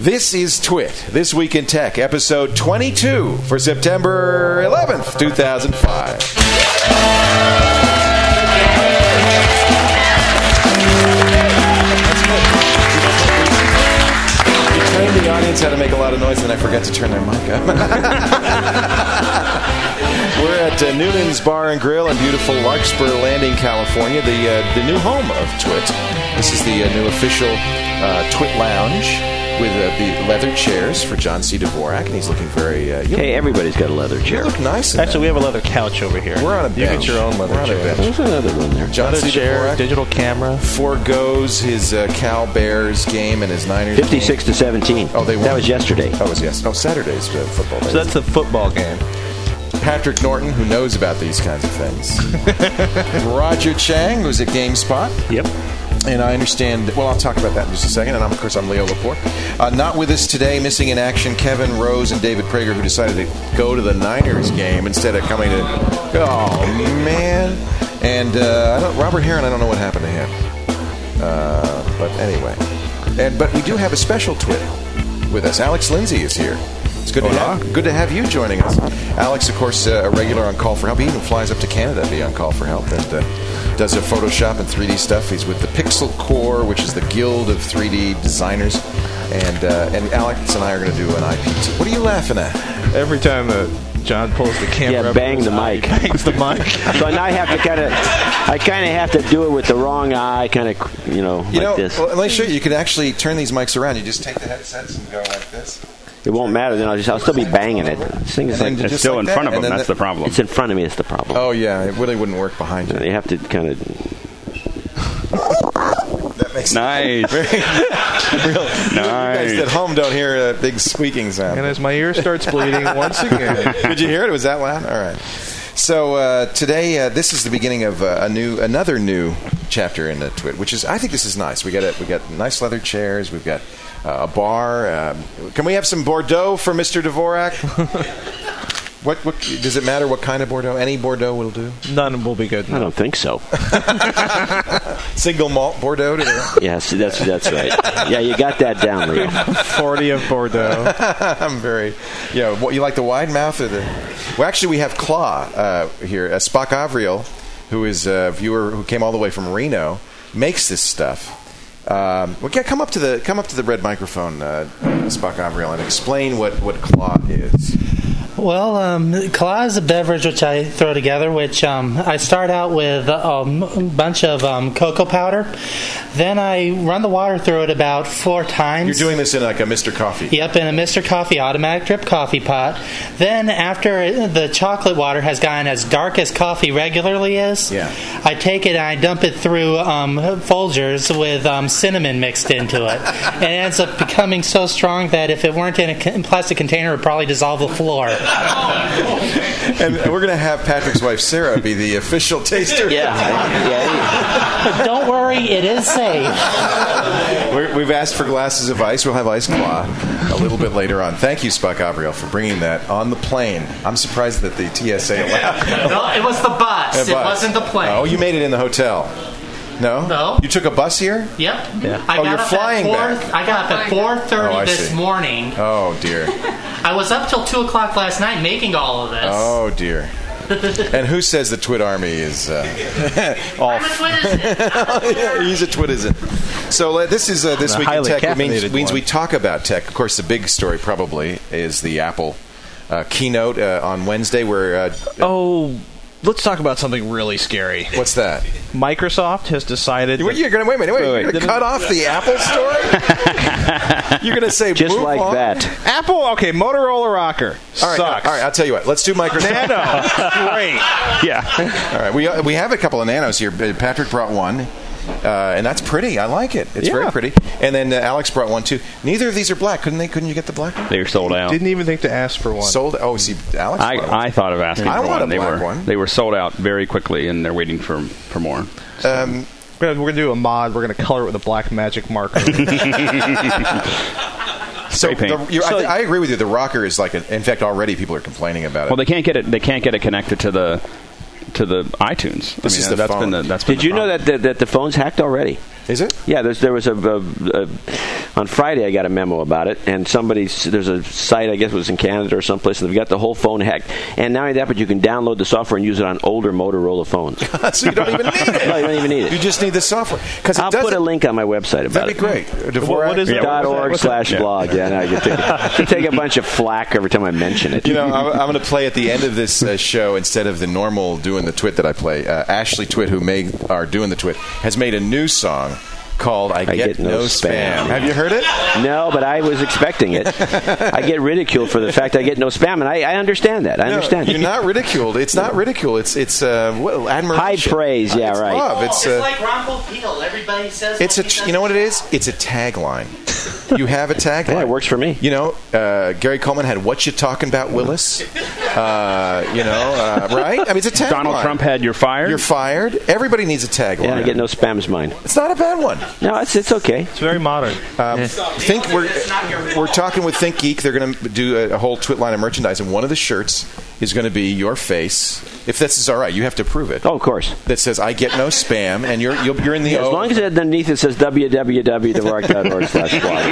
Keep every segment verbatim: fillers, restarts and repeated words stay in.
This is Twit, This Week in Tech, episode twenty-two for September eleventh, two thousand five. We trained the audience how to make a lot of noise, and I forgot to turn their mic up. We're at uh, Noonan's Bar and Grill in beautiful Larkspur Landing, California, the uh, the new home of Twit. This is the uh, new official uh, Twit Lounge with uh, the leather chairs for John C. Dvorak, and he's looking very... Uh, hey, everybody's got a leather chair. You look nice in Actually, that. we have a leather couch over here. We're on a bench. You get your own leather We're on a chair. bench. There's another one there. John Leather C. chair, Dvorak digital camera. foregoes his uh, Cal Bears game and his Niners fifty-six game. to seventeen. Oh, they won. That was yesterday. Oh, it was yes. Oh, Saturday's uh, football day. So that's the football game. Patrick Norton, who knows about these kinds of things. Roger Chang, who's at GameSpot. Yep. And I understand, well, I'll talk about that in just a second. And I'm, of course, I'm Leo Laporte. Uh, not with us today, missing in action, Kevin Rose and David Prager, who decided to go to the Niners game instead of coming to. Oh, man. And uh, I don't, Robert Heron, I don't know what happened to him. Uh, but anyway. And But we do have a special twit with us. Alex Lindsay is here. It's good, to have, good to have you joining us. Alex, of course, uh, a regular on Call for Help. He even flies up to Canada to be on Call for Help and uh, does a Photoshop and three D stuff. He's with the Pixel Corps, which is the guild of three D designers. And uh, and Alex and I are going to do an I P T. What are you laughing at? Every time uh, John pulls the camera Yeah, up bang his the eye, mic. he bangs the mic. So now I have to kind of, I kind of have to do it with the wrong eye, kind of, you know, You like know, this. well, let me show you. You can actually turn these mics around. You just take the headsets and go like this. It won't matter. Then I'll just, I'll still be banging it. This thing is And like, then It's just still like in that, front of and them. then That's the- the problem. it's in front of me. It's the problem. Oh, yeah. It really wouldn't work behind you. You have to kind of. That makes Nice. Real, You guys Nice. at home don't hear a big squeaking sound. And as my ear starts bleeding once again. Did you hear it? Was that loud? All right. So uh, today, uh, this is the beginning of uh, a new, another new chapter in the Twit, which is, I think this is nice. We got a, we got nice leather chairs. We've got uh, a bar. Um, can we have some Bordeaux for Mister Dvorak? What, what does it matter? What kind of Bordeaux? Any Bordeaux will do. None will be good. I don't think so. Single malt Bordeaux. Today? Yes, that's that's right. Yeah, you got that down, Leo. forty of Bordeaux. I'm very, yeah. What you like, the wide mouth or the? Well, actually, we have Claw uh, here. Uh, Spock Avriel, who is a viewer who came all the way from Reno, makes this stuff. Um, well, yeah, come up to the come up to the red microphone, uh, Spock Avriel, and explain what what Claw is. Well, um, Claw is a beverage which I throw together, which um, I start out with um, a bunch of um, cocoa powder. Then I run the water through it about four times. You're doing this in like a Mister Coffee. Yep, in a Mister Coffee automatic drip coffee pot. Then after the chocolate water has gotten as dark as coffee regularly is, Yeah. I take it and I dump it through um, Folgers with um, cinnamon mixed into it. And it ends up becoming so strong that if it weren't in a con- plastic container, it would probably dissolve the floor. And we're going to have Patrick's wife, Sarah, be the official taster. Yeah, yeah. But don't worry, it is safe. We're, we've asked for glasses of ice. We'll have Ice Claw a little bit later on. Thank you, Spock Avriel, for bringing that on the plane. I'm surprised that the T S A allowed. No, it was the bus. A It bus. wasn't the plane. Oh, you made it in the hotel. No? No. You took a bus here? Yep. Yeah. I Oh, got you're up flying at four, back. I got up at four thirty Oh, I this see. morning. Oh, dear. I was up till two o'clock last night making all of this. Oh, dear. And who says the Twit Army is uh, all... I'm a Twitizen. He's a Twitizen. So uh, this is uh, This A Week in highly Tech. It means, caffeinated means one. we talk about tech. Of course, the big story probably is the Apple uh, keynote uh, on Wednesday where... Uh, Oh, let's talk about something really scary. What's that? Microsoft has decided... Wait, you're gonna wait a minute. Wait, Wait, you're wait. gonna cut off the Apple story? You're gonna say Just move like on? that. Apple, okay, Motorola Rocker. All right, Sucks. all right. I'll tell you what. Let's do Microsoft. Nano, great. Yeah. All right, we uh, we have a couple of Nanos here. Uh, Patrick brought one, uh, and that's pretty. I like it. It's Yeah. very pretty. And then uh, Alex brought one too. Neither of these are black. Couldn't they? Couldn't you get the black one? They're sold out. Didn't even think to ask for one. Sold. Oh, see, Alex. I, brought one. I thought of asking I for want one. a They black were one. they were sold out very quickly, and they're waiting for for more. Um, We're gonna, we're gonna do a mod. We're gonna color it with a black magic marker. so Spray paint. the, you're, So- I, th- I agree with you. The rocker is like, a, in fact, already people are complaining about it. Well, they can't get it. They can't get it connected to the to the iTunes. This I mean, is the that's phone. been the, that's been Did the you know problem. that the, that the phone's hacked already? Is it? Yeah, there's, there was a, a, a on Friday I got a memo about it, and somebody there's a site I guess it was in Canada or someplace, and they've got the whole phone hacked. And not only that, but you can download the software and use it on older Motorola phones. So you don't even need it. No, you don't even need it. You just need the software. Because I'll put a link on my website about That'd be it. great. Dvorak, what is it? Dot org What's that? slash Yeah. blog. Yeah, no, I can take, I can take a bunch of flack every time I mention it. You know, I'm, I'm going to play at the end of this uh, show, instead of the normal doing the twit that I play, uh, Ashley Twit, who made our doing the twit, has made a new song called I, I Get, Get No No Spam. Spam. Have you heard it? No, but I was expecting it. I get ridiculed for the fact I get no spam, and I, I understand that. I No, understand. you're not ridiculed. It's not ridicule. It's it's uh, well, admiration. High praise, yeah, it's right. Love. It's, uh, like Ron Peel. Everybody says it's a. You know what it is? It's a tagline. You have a tagline. Yeah, it works for me. You know, uh, Gary Coleman had "What You Talking About, Willis?" Uh, you know, uh, right? I mean, it's a tagline. Donald Trump had "You're fired." You're fired. Everybody needs a tagline. Yeah, I get no spam's mine. It's not a bad one. No, it's it's okay. It's very modern. Um, Think we're we're talking with Think Geek. They're going to do a, a whole twit line of merchandise, and one of the shirts is going to be your face. If this is all right, you have to prove it. Oh, of course. That says "I get no spam," and you're you're, you're in the. As O. long as it underneath it says w w w dot dvorak dot org slash blog.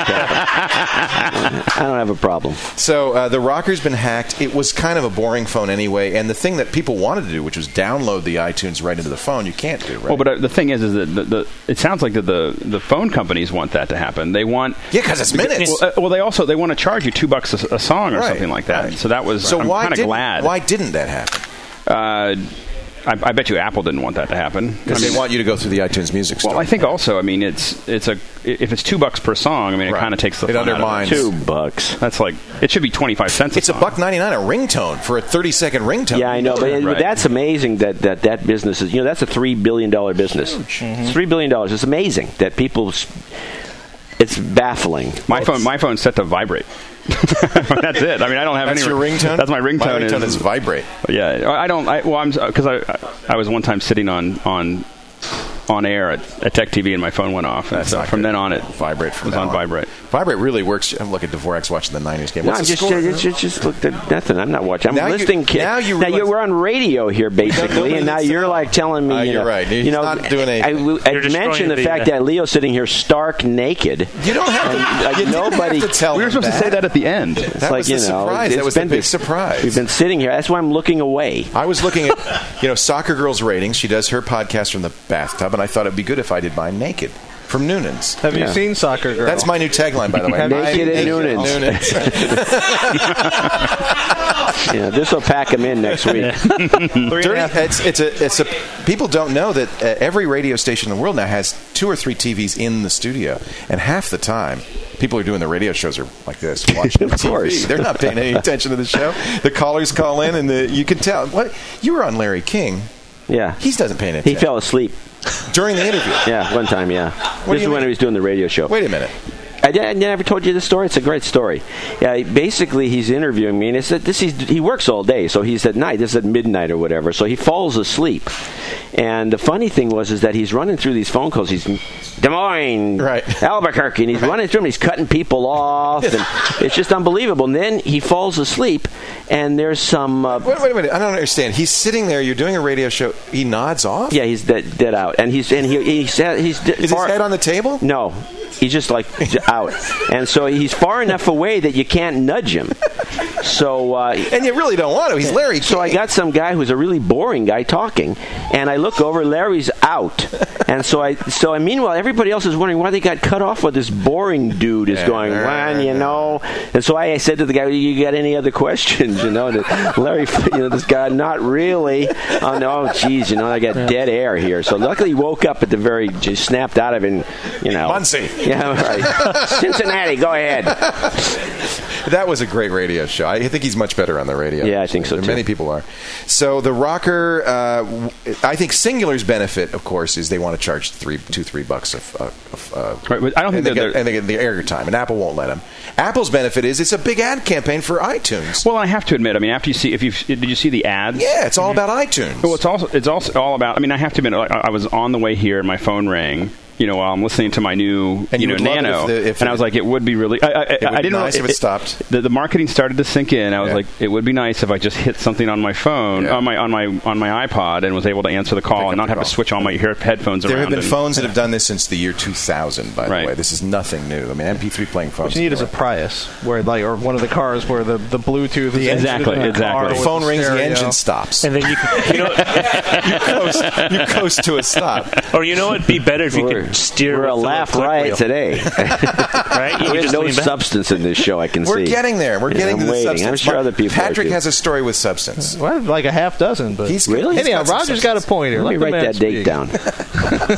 I don't have a problem. So uh, the Rocker's been hacked. It was kind of a boring phone anyway, and the thing that people wanted to do, which was download the iTunes right into the phone, you can't do. Right? Well, but uh, the thing is, is that the, the it sounds like that the the phone companies want that to happen. They want yeah, because it's minutes. Well, uh, well, they also they want to charge you two bucks a, a song or Right, something like that. right. So that was So I'm why kind of didn't glad. why didn't that happen? Uh, I, I bet you Apple didn't want that to happen. Because I mean, they want you to go through the iTunes Music Store. well, I think also, I mean, it's it's a if it's two bucks per song, I mean, it Right. kind of takes the It fun out of undermines- Two bucks. That's like it should be twenty five cents. it's a song. buck ninety nine a ringtone for a thirty second ringtone. Yeah, I know, but Right. that's amazing that, that that business is. You know, that's a three billion dollar business. It's three billion dollars. It's amazing that people. s- It's baffling. My phone, my phone's set to vibrate. That's it. I mean, I don't have That's any. your ringtone. That's my ringtone. My ringtone is vibrate. Yeah, I don't. I, well, I'm because I I was one time sitting on on on air at, at Tech T V and my phone went off. And That's so not from good. then on, it Vibrate from was now on on. vibrate. Vibrate really works. I'm looking at Dvorak's watching the nineties game. No, What's I'm the just, score? it's just, just looked at nothing. I'm not watching. I'm Now you- listening. Kid. now you now realize- you're, we're on radio here, basically, nobody and now needs to you're know. like telling me. Uh, you you're know, right. He's you know, not doing I, anything. I, I You're destroying mentioned the the, fact uh, that Leo's sitting here stark naked. You don't have to. And, like, you didn't nobody- have to tell We were them supposed to say that at the end. It's That like, was you the know, surprise. it's That was the been- big surprise. We've been sitting here. That's why I'm looking away. I was looking at, you know, Soccer Girl's ratings. She does her podcast from the bathtub, and I thought it'd be good if I did mine naked from Noonan's. Have Yeah. you seen Soccer Girl? That's my new tagline, by the way. Naked I'm at Noonan's. Yeah, this will pack him in next week. Three and a Dirty, half- it's, it's a, it's a. People don't know that uh, every radio station in the world now has two or three T Vs in the studio, and half the time, people who are doing the radio shows are like this, watching the Of T V. course. They're not paying any attention to the show. The callers call in, and the, you can tell. What you were on Larry King. Yeah. He doesn't pay any He attention fell asleep. during the interview. Yeah, one time, yeah. do This is you when mean? he was doing the radio show. Wait a minute. I, I never told you this story. It's a great story. Yeah, basically, he's interviewing me, and it's at this. He's, he works all day, so he's at night. This is at midnight or whatever. So he falls asleep. And the funny thing was is that he's running through these phone calls. He's Des Moines, Right. Albuquerque, and he's running through them. He's cutting people off, and it's just unbelievable. And then he falls asleep, and there's some. Uh, Wait, wait a minute. I don't understand. He's sitting there. You're doing a radio show. He nods off. yeah, he's dead, dead out, and he's and he he's he's Is his far- head on the table? No, he's just like out, and so he's far enough away that you can't nudge him. So, uh, And you really don't want to. He's Larry King. so I got some guy who's a really boring guy talking, and I look over, Larry's out, and so I so I meanwhile everybody else is wondering why they got cut off. What this boring dude is Yeah, going, right, well, you yeah. know, and so I said to the guy, "You got any other questions?" You know, and Larry, you know, this guy, not really. Oh no, geez, you know, I got dead air here. So luckily, he woke up at the very, just snapped out of it, you know. Muncie. Yeah, right. Cincinnati, go ahead. That was a great radio show. I think he's much better on the radio. Yeah, I think so, There- too. Many people are. So the Rocker, uh, w- I think Singular's benefit, of course, is they want to charge three, two, three bucks of. Uh, of uh, Right, but I don't and think they that get, they're- and they get the air time, and Apple won't let them. Apple's benefit is it's a big ad campaign for iTunes. Well, I have to admit, I mean, after you see, if you did you see the ads? Yeah, it's all about iTunes. Well, it's also it's also all about. I mean, I have to admit, like, I I was on the way here, and my phone rang, you know, while I'm listening to my new, And you you know, would love it Nano, if the- if and it- I was like, it would be really. I, I, It would I be didn't nice know if it stopped. The, the marketing started to sink in. I was Yeah. like, it would be nice if I just hit something on my phone, Yeah. on my on my on my iPod, and was able to answer the call Pick and up not the have call. to switch all my ear- headphones There around. have been and- phones that have done this since the year two thousand, by Right. the way. This is nothing new. I mean, M P three playing phones. What you need is a Prius, where like, or one of the cars where the, the Bluetooth is Exactly, in the exactly. car The with phone rings, the stereo. engine stops. And then you, can, you know, you, coast, you coast to a stop. or you know what'd be better if you We're, could steer. we're a with the laugh flip riot wheel, today. right? You can There's just no lean back. substance in this show, I can We're see. getting there. We're Yeah, getting I'm to the waiting. substance. I'm sure Mark- other people Patrick are too. has a story with substance. Well, like a half dozen, but He's Really? he's anyhow, got some Roger's got a substance. point here. Let me Let the write man that date speak. down.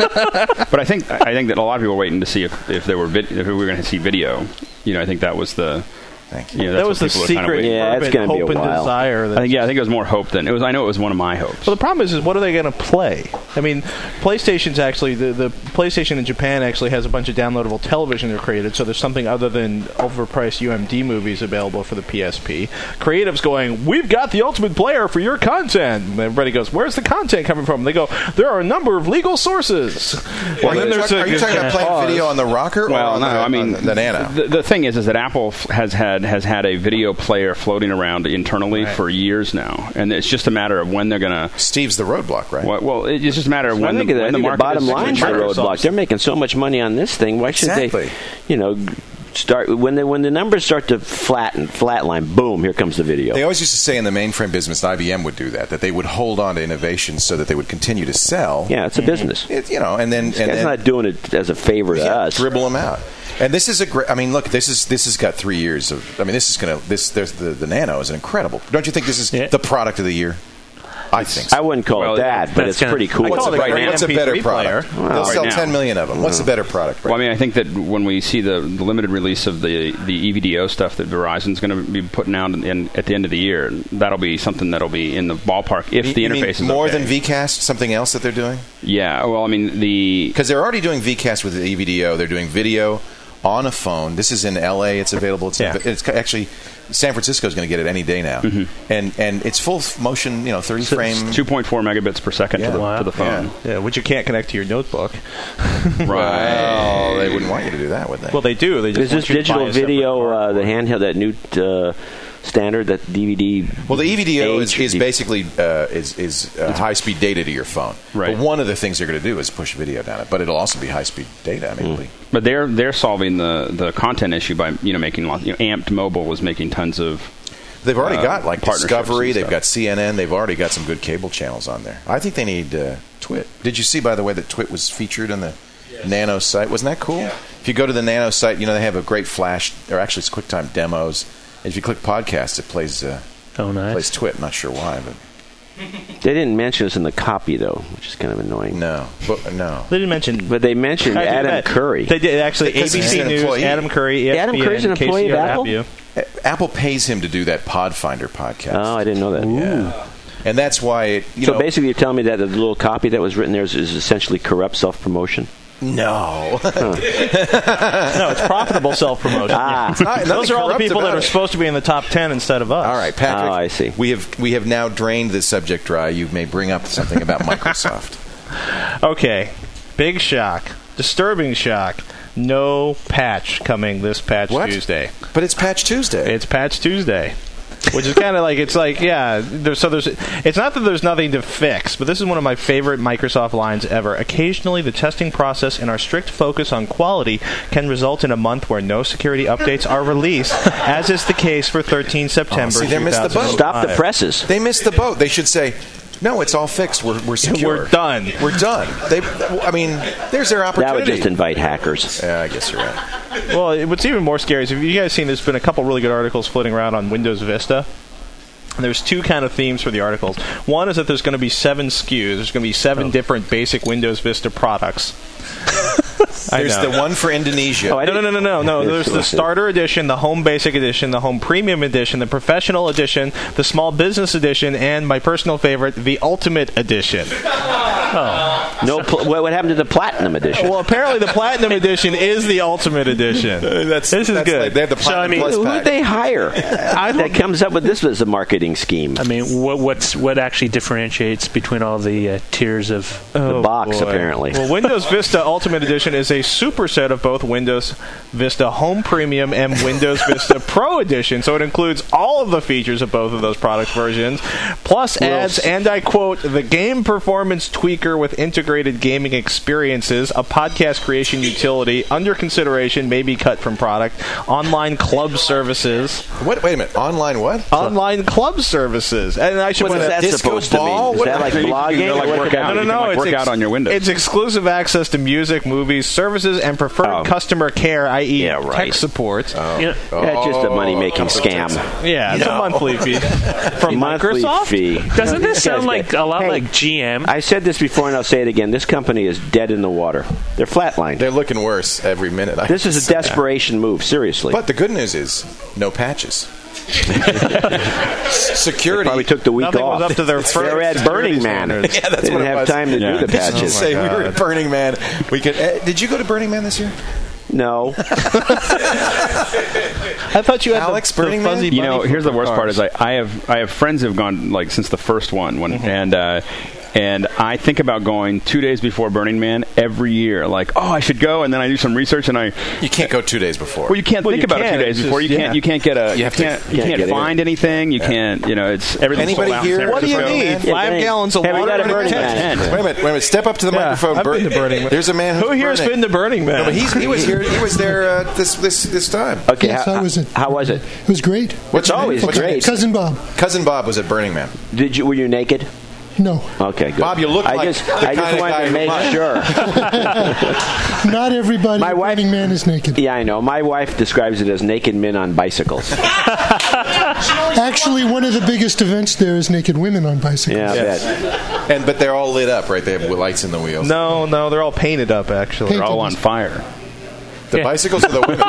But I think I think that a lot of people were waiting to see if, if there were vid- if we were going to see video. You know, I think that was the. Thank you. You know, That that's was what the people were kind of secret waiting. Yeah, it's fervent gonna be a hope and while. desire. I That think yeah, I think it was more hope than it was. I know it was one of my hopes. Well, the problem is, is what are they going to play? I mean, PlayStation's actually the, the PlayStation in Japan actually has a bunch of downloadable television they're created. So there's something other than overpriced U M D movies available for the P S P. Creative's going, we've got the ultimate player for your content. And everybody goes, where's the content coming from? And they go, there are a number of legal sources. Well, And then are you there's talk- a- are you talking about playing pause. video on the rocker or Well, on no, the, I mean on the Nano? The, the thing is, is that Apple f- has had has had a video player floating around internally Right. for years now, and it's just a matter of when they're going to. Steve's the roadblock, right? Well, well, it's just a matter of I when think, the, the, I when the think the market bottom is line for Microsoft's- Roadblock, they're making so much money on this thing. Why should Exactly. they, you know, start when they when the numbers start to flatten, flatline? Boom! Here comes the video. They always used to say in the mainframe business, and I B M would do that, that they would hold on to innovations so that they would continue to sell. Yeah, it's a business. It, you know, and then This and guy's then not doing it as a favor to yeah, us. dribble them out. And this is a great. I mean, look, this is this has got three years of. I mean, this is going to this. There's the the Nano is an incredible. Don't you think this is Yeah. the product of the year? I think so. I wouldn't call Well, it that, but that's it's gonna- pretty cool. I What's call a, it a right, great what's a M P better three product? player. They'll Right sell now. ten million of them. What's a better product? Right Well, I mean, I think that when we see the, the limited release of the the E V D O stuff that Verizon's going to be putting out in, in, at the end of the year, that'll be something that'll be in the ballpark if You- the you mean interface is more okay. than VCast, something else that they're doing? Yeah, well, I mean the Because they're already doing VCast with the E V D O. They're doing video on a phone. This is in L A. It's available. It's, Yeah. it's actually San Francisco is going to get it any day now, Mm-hmm. and and it's full motion. You know, thirty frame. two point four megabits per second Yeah. to, the, Wow. to the phone. Yeah, which you can't connect to your notebook. Right. Well, they wouldn't want you to do that, would they? Well, they do. They just Is want this you to buy digital a separate video, uh, the cardboard. handheld, that new uh, standard, that D V D? Well, the E V D O is, age- is basically uh, is is uh, high speed data to your phone. Right. But one of the things they're going to do is push video down it, but it'll also be high speed data. I mean, it'll be- But they're they're solving the, the content issue by you know making lots. You know, Amped Mobile was making tons of. they've already uh, got like partnerships Discovery. and They've stuff. got C N N. They've already got some good cable channels on there. I think they need uh, Twit. Did you see, by the way, that Twit was featured on the Nano site? Wasn't that cool? If you go to the Nano site, you know they have a great flash, or actually it's QuickTime demos. And if you click podcast, it plays uh, Oh, nice. plays Twit. I'm not sure why, but They didn't mention us in the copy, though, which is kind of annoying. no, but no. They didn't mention. But they mentioned I do Adam that. Curry. They did actually. A B Because he's C an News. employee. Adam Curry. E S P N, Adam Curry's an employee of K C R Apple? W. Apple pays him to do that Podfinder podcast. Oh, I didn't know that. Yeah. And that's why it, you So know, basically, you're telling me that the little copy that was written there is, is essentially corrupt self-promotion? no. No, it's profitable self-promotion. Ah. It's not- Those nothing are all the corrupt people that about are it. supposed to be in the top ten instead of us. All right, Patrick. Oh, I see. We have we have now drained the subject dry. You may bring up something about Microsoft. Okay. Big shock. Disturbing shock. No patch coming this Patch What? Tuesday. But it's Patch Tuesday. It's Patch Tuesday. Which is kind of like, it's like, yeah, there's, so there's, it's not that there's nothing to fix, but this is one of my favorite Microsoft lines ever. Occasionally, the testing process and our strict focus on quality can result in a month where no security updates are released, as is the case for thirteen September. see, they missed the boat. Stop the presses. They missed the boat. They should say, no, it's all fixed. We're we're secure. We're done. We're done. They. I mean, there's their That opportunity. would just invite hackers. yeah, I guess you're right. Well, it- what's even more scary is, if you guys seen, there's been a couple really good articles floating around on Windows Vista. And there's two kind of themes for the articles. One is that there's going to be seven S K Us. There's going to be seven Oh. different basic Windows Vista products. I There's know. the one for Indonesia. Oh, I No, no, no, no, no, no. There's the It's- starter edition, the home basic edition, the home premium edition, the professional edition, the small business edition, and my personal favorite, the ultimate edition. No, pl- what what happened to the platinum edition? Well, apparently the platinum edition is the ultimate edition. that's, This is that's good. Like, they have the So, I Platinum mean, Plus Who pack. would they hire that comes up with this as a marketing scheme? I mean, what what's what actually differentiates between all the uh, tiers of? The box, boy. apparently. Well, Windows Vista Ultimate Edition is a superset of both Windows Vista Home Premium and Windows Vista Pro Edition, so it includes all of the features of both of those product versions, plus adds, and I quote, the game performance tweaker with integrated gaming experiences, a podcast creation utility, under consideration, may be cut from product, online club services, What? Wait a minute. Online what? online club services, and I should What point is out- that disco supposed to ball? mean? Is What- that like You can- blogging? you can, like, or what work could- out. No, no, You no. can, like, it's work out on your Windows. It's exclusive access to music, movies, services, and preferred Oh. customer care, that is, Yeah, right. tech support. You know, Yeah, just a money-making scam. Yeah, it's a monthly fee from Monthly Microsoft. fee. doesn't this These sound guys like get- a lot Hey, like G M? I said this before, and I'll say it again. This company is dead in the water. They're flatlined. They're looking worse every minute. I This is a say. desperation move. Seriously. But the good news is no patches. Security. Probably took the week Nothing off. was up to their They're first at Burning security Man. standards. Yeah, that's they didn't what it have was. time to Yeah. do the Did you patches. say Oh, my we were God. at Burning Man? We could. Uh, did you go to Burning Man this year? No. I thought you had Alex, the, the Burning fuzzy Man? You know, bunny here's the for worst part: cars. is I, I have I have friends who've gone like since the first one, when, Mm-hmm. and uh, and I think about going two days before Burning Man every year. Like, oh, I should go, and then I do some research, and I You can't go two days before. well, you can't Well, think you about can, it two days it's before. just- You yeah. can't you can't get a You you have to- can't you can't can't get in. find anything. You can't you know it's everything's Anybody sold out in here- San What do you Francisco. need? Yeah, Five hey, gallons of hey, we water got a and a Burning tent. Man. Wait a minute, wait a minute. Step up to the Yeah, microphone. I've Bur- been to Burning Man. There's a man who's Who here's burning. been to Burning Man? No, but he's, he was here. He was there uh, this this this time. Okay. Yes, how, I was at- how was it? It was great. What's It's your name? always What's your great. name? Cousin Bob. Cousin Bob was at Burning Man. Did you? Were you naked? No, Okay, good. Bob, you look I like just, the I just kind of wanted guy to who make might. sure. not everybody My at wife- Burning Man is naked. Yeah, I know. My wife describes it as naked men on bicycles. Actually, one of the biggest events there is naked women on bicycles. Yeah, I Yes. bet. And but they're all lit up, right? They have lights in the wheels. No, no, they're all painted up, actually. Painted. They're all on fire. The bicycles or the women?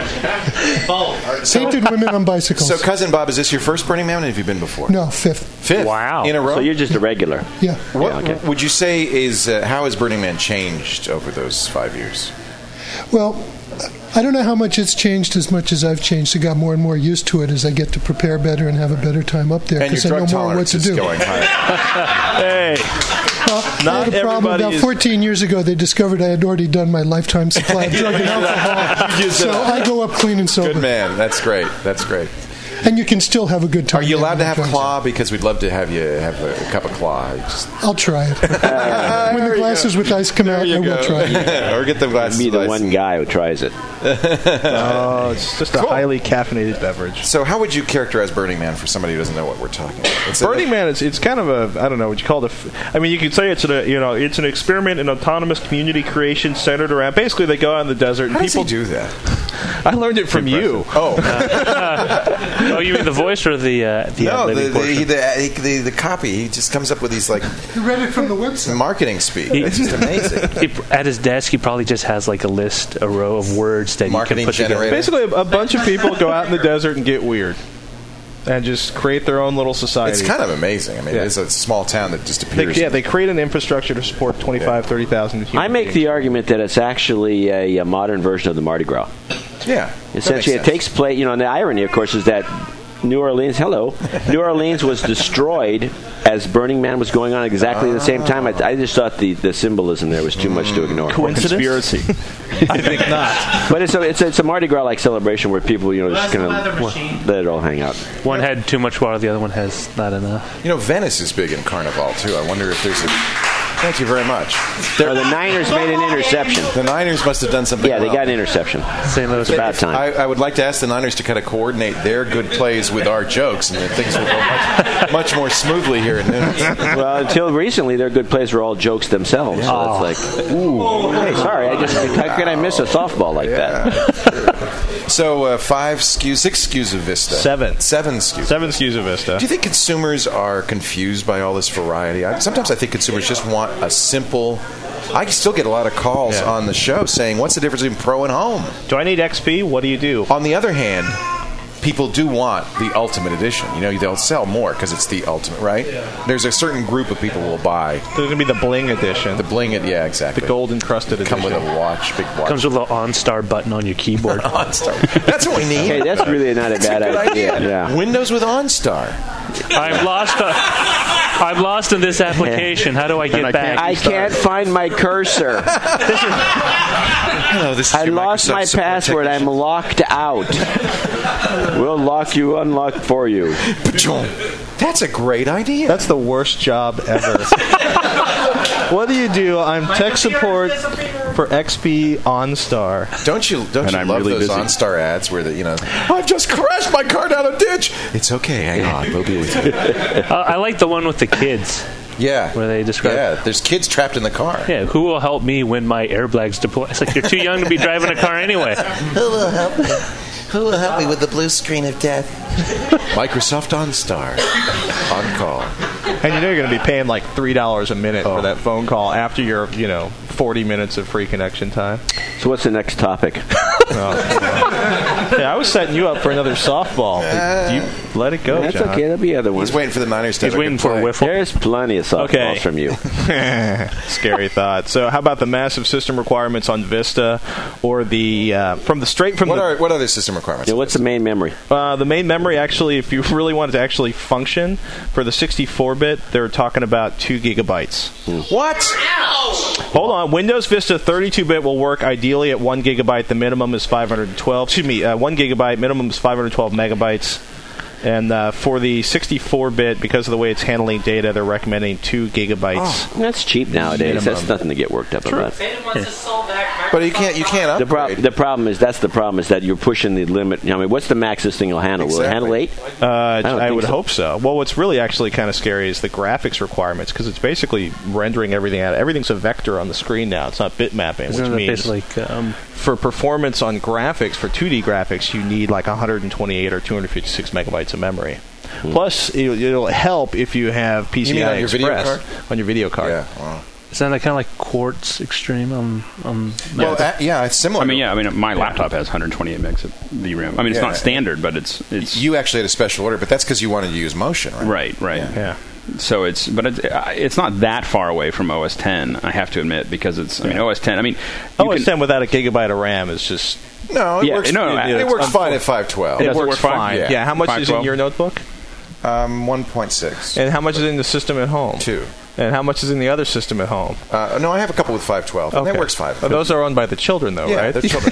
Painted women on bicycles. So, Cousin Bob, is this your first Burning Man? Or have you been before? no, fifth. Fifth. Wow. In a row. So you're just a regular. Yeah. What Yeah, okay. would you say is uh, how has Burning Man changed over those five years? Well, I don't know how much it's changed as much as I've changed. I got more and more used to it as I get to prepare better and have a better time up there And your because I know drug more what tolerance to is do. going higher. Hey, Well, I Not had a problem everybody about is- fourteen years ago. They discovered I had already done my lifetime supply of drug and alcohol, so I go up clean and sober. Good man. That's great. That's great. And you can still have a good time. Are you allowed to have Drugs. claw? Because we'd love to have you have a cup of claw. Just, I'll try it. when the glasses with ice come out, I will try it. Or get the glasses. Be the of ice. one guy who tries it. oh, it's just a Cool. highly caffeinated beverage. So, how would you characterize Burning Man for somebody who doesn't know what we're talking about? It's a- Burning Man is it's kind of a I don't know what you call it. A f- I mean, you could say it's a you know it's an experiment in autonomous community creation centered around. Basically, they go out in the desert and How does people he do that? I learned it from you. Oh, Oh, you mean the voice or the uh, the no, ad-libbing the portion? the, the the the copy. He just comes up with these like You read it from the website. marketing speak. He- It's just amazing. He- at his desk, he probably just has like a list, a row of words that Marketing you can put generator. together. Basically, a, a bunch of people go out in the desert and get weird, and just create their own little society. It's kind of amazing. I mean, Yeah. it's a small town that just They, appears. yeah, they create an infrastructure to support twenty-five, thirty thousand human I make beings. the argument that it's actually a, a modern version of the Mardi Gras. yeah. that Essentially, makes it sense. takes place. You know, and the irony, of course, is that New Orleans. Hello, New Orleans was destroyed as Burning Man was going on exactly at the same time. I, I just thought the, the symbolism there was too much to ignore. Conspiracy? I think not. But it's a, it's a, it's a Mardi Gras like celebration where people, you know, just kind of let it all hang out. One had too much water, the other one has not enough. You know, Venice is big in Carnival too. I wonder if there's a. Thank you very much. So the Niners made an interception. The Niners must have done something. Yeah, they well. got an interception. Saint Louis. It's about time. I, I would like to ask the Niners to kind of coordinate their good plays with our jokes, and then things will go much, much more smoothly here in News. Well, until recently, their good plays were all jokes themselves. So it's like, ooh, hey, sorry, I just how could I miss a softball like that? So uh, five S K Us, six S K Us of Vista, Seven. seven S K Us. Seven S K Us of Vista. Do you think consumers are confused by all this variety? I, sometimes I think consumers just want a simple I still get a lot of calls Yeah. on the show saying, what's the difference between Pro and Home? Do I need X P? What do you do? On the other hand, people do want the Ultimate Edition. You know, they'll sell more because it's the Ultimate, right? There's a certain group of people who will buy There's going to be the bling edition. the bling. It, yeah, exactly. The gold encrusted edition. Come with a watch, big watch. Comes with a OnStar button on your keyboard. OnStar. That's what we need. Hey, that's really not a bad Good idea. idea. Yeah. Windows with OnStar. I'm lost. Uh, I'm lost in this application. How do I get I back? I can't find my cursor. Hello, this is I your lost Microsoft my support password. I'm locked out. We'll lock you, unlock for you. technician. That's a great idea. That's the worst job ever. What do you do? I'm tech support for X P OnStar. Don't you don't And you I'm love really those busy. OnStar ads where the you know I've just crashed my car down a ditch. It's okay, hang on, we'll be with you. Uh, I like the one with the kids. Yeah, Where they describe- Yeah, there's kids trapped in the car. Yeah, who will help me when my airbags deploy? It's like you're too young to be driving a car anyway. Who will help me? Who will help me with the blue screen of death? Microsoft OnStar on call. And you know you're going to be paying like three dollars a minute Oh. for that phone call after your, you know, forty minutes of free connection time. So what's the next topic? Oh, yeah, I was setting you up for another softball. But you let it go, That's John. okay. There'll be other ones. He's waiting for the Niners to He's have a waiting good for a play. whiffle. There's plenty of softballs Okay. from you. Scary thought. So, how about the massive system requirements on Vista, or the uh, from the straight from What the are what other system requirements? Yeah, what's the main memory? uh, the main memory? Actually, if you really want it to actually function for the sixty-four bit, they're talking about two gigabytes. What? Hold on. Windows Vista thirty-two bit will work ideally at one gigabyte. The minimum is five hundred twelve. Excuse me, uh, one gigabyte. Minimum is five hundred twelve megabytes. And uh, for the sixty-four bit, because of the way it's handling data, they're recommending two gigabytes. That's cheap nowadays. Minimum. That's nothing to get worked up about. But you can't you can't The, prob- upgrade. the problem is that's the problem is that you're pushing the limit. I mean, what's the max this thing will handle? Will it handle eight? Uh, I, don't think would so. hope so. Well, what's really actually kind of scary is the graphics requirements, because it's basically rendering everything out. Everything's a vector on the screen now. It's not bit mapping, Isn't which it means basically like um, for performance on graphics, for two D graphics, you need like one hundred twenty-eight or two hundred fifty-six megabytes of memory. Plus, it'll, it'll help if you have P C I You mean on your video Express card? on your video card. Yeah. Wow. Isn't that kind of like Quartz Extreme on on? Well, that, yeah, it's similar. I mean, yeah. I mean, my laptop has one hundred twenty-eight megs of V RAM. I mean, it's Yeah. not standard, but it's it's You actually had a special order, but that's because you wanted to use motion, right? right, right. Yeah. Yeah. So it's, but it's, uh, it's not that far away from O S ten. I have to admit, because it's. I mean, O S ten. I mean, you O S can- ten without a gigabyte of RAM is just No, it Yeah, works. no, no, it, it it's works fine at five twelve. it does it works work fine? fine. Yeah. Yeah. How much is in five twelve? your notebook? Um, one point six. And how much is in the system at home? Two. And how much is in the other system at home? Uh, no, I have a couple with five twelve. And that Okay. works fine. Oh, those are owned by the children, though, yeah, right? they're children.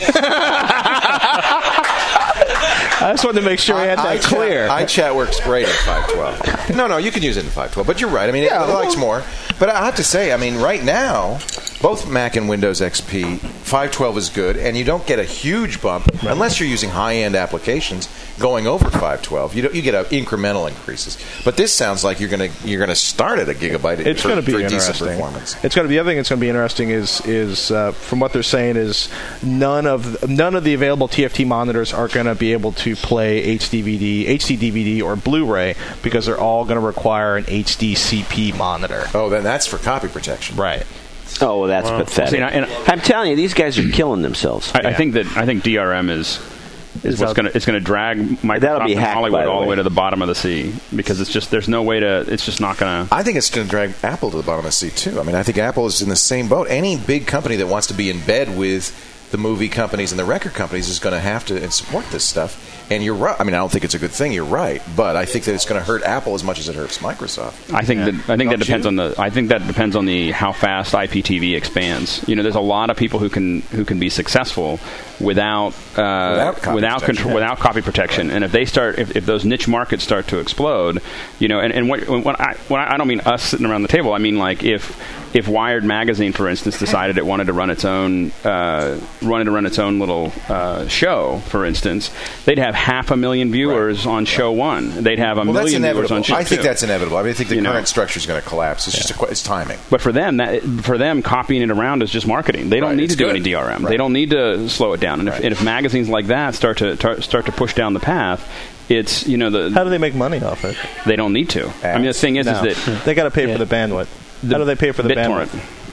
I just wanted to make sure I had that iChat- clear. iChat works great at five twelve. No, no, you can use it in five twelve, but you're right. I mean, it, it likes more. But I have to say, I mean, right now, both Mac and Windows X P, five twelve is good, and you don't get a huge bump unless you're using high-end applications going over five twelve. You don't, you get a incremental increases. But this sounds like you're going to you're going to start at a gigabyte It's for, going to be for decent interesting. performance. It's going to be the other thing that's going to be interesting is is uh, from what they're saying is none of none of the available T F T monitors are going to be able to play H D V D, H D D V D, or Blu-ray because they're all going to require an H D C P monitor. Oh, then that's for copy protection. Right. Oh, well, that's pathetic. See, and I- and- I'm telling you, these guys are killing themselves. I, I think that I think D R M is is what's out- going to it's going to drag Microsoft That'll be and hacked, Hollywood by the all the way. way to the bottom of the sea, because it's just there's no way to it's just not going to. I think it's going to drag Apple to the bottom of the sea, too. I mean, I think Apple is in the same boat. Any big company that wants to be in bed with the movie companies and the record companies is going to have to support this stuff. And you're right. I mean, I don't think it's a good thing. You're right. But I think that it's going to hurt Apple as much as it hurts Microsoft. I think that I think Don't that depends you? on the I think that depends on the how fast I P T V expands. You know, there's a lot of people who can who can be successful without uh, Without copy without protection. control, without copy protection. And if they start if, if those niche markets start to explode, you know, and, and what, when I when I, I don't mean us sitting around the table. I mean like if if Wired magazine, for instance, decided it wanted to run its own uh, wanted to run its own little uh, show, for instance, they'd have half a million viewers on show one. They'd have a Well, that's million viewers inevitable. on show I think two. that's inevitable. I mean, I think the You know? current structure is going to collapse. It's just a, que- it's timing. But for them, that for them, copying it around is just marketing. They don't Right, need it's to do good. any D R M. Right. They don't need to slow it down. And if, Right. and if magazines like that start to tar, start to push down the path, it's you know the How do they make money off it? they don't need to. I mean, the thing is, No. is that They got to pay for the bandwidth. How do they pay for the BitTorrent. bandwidth?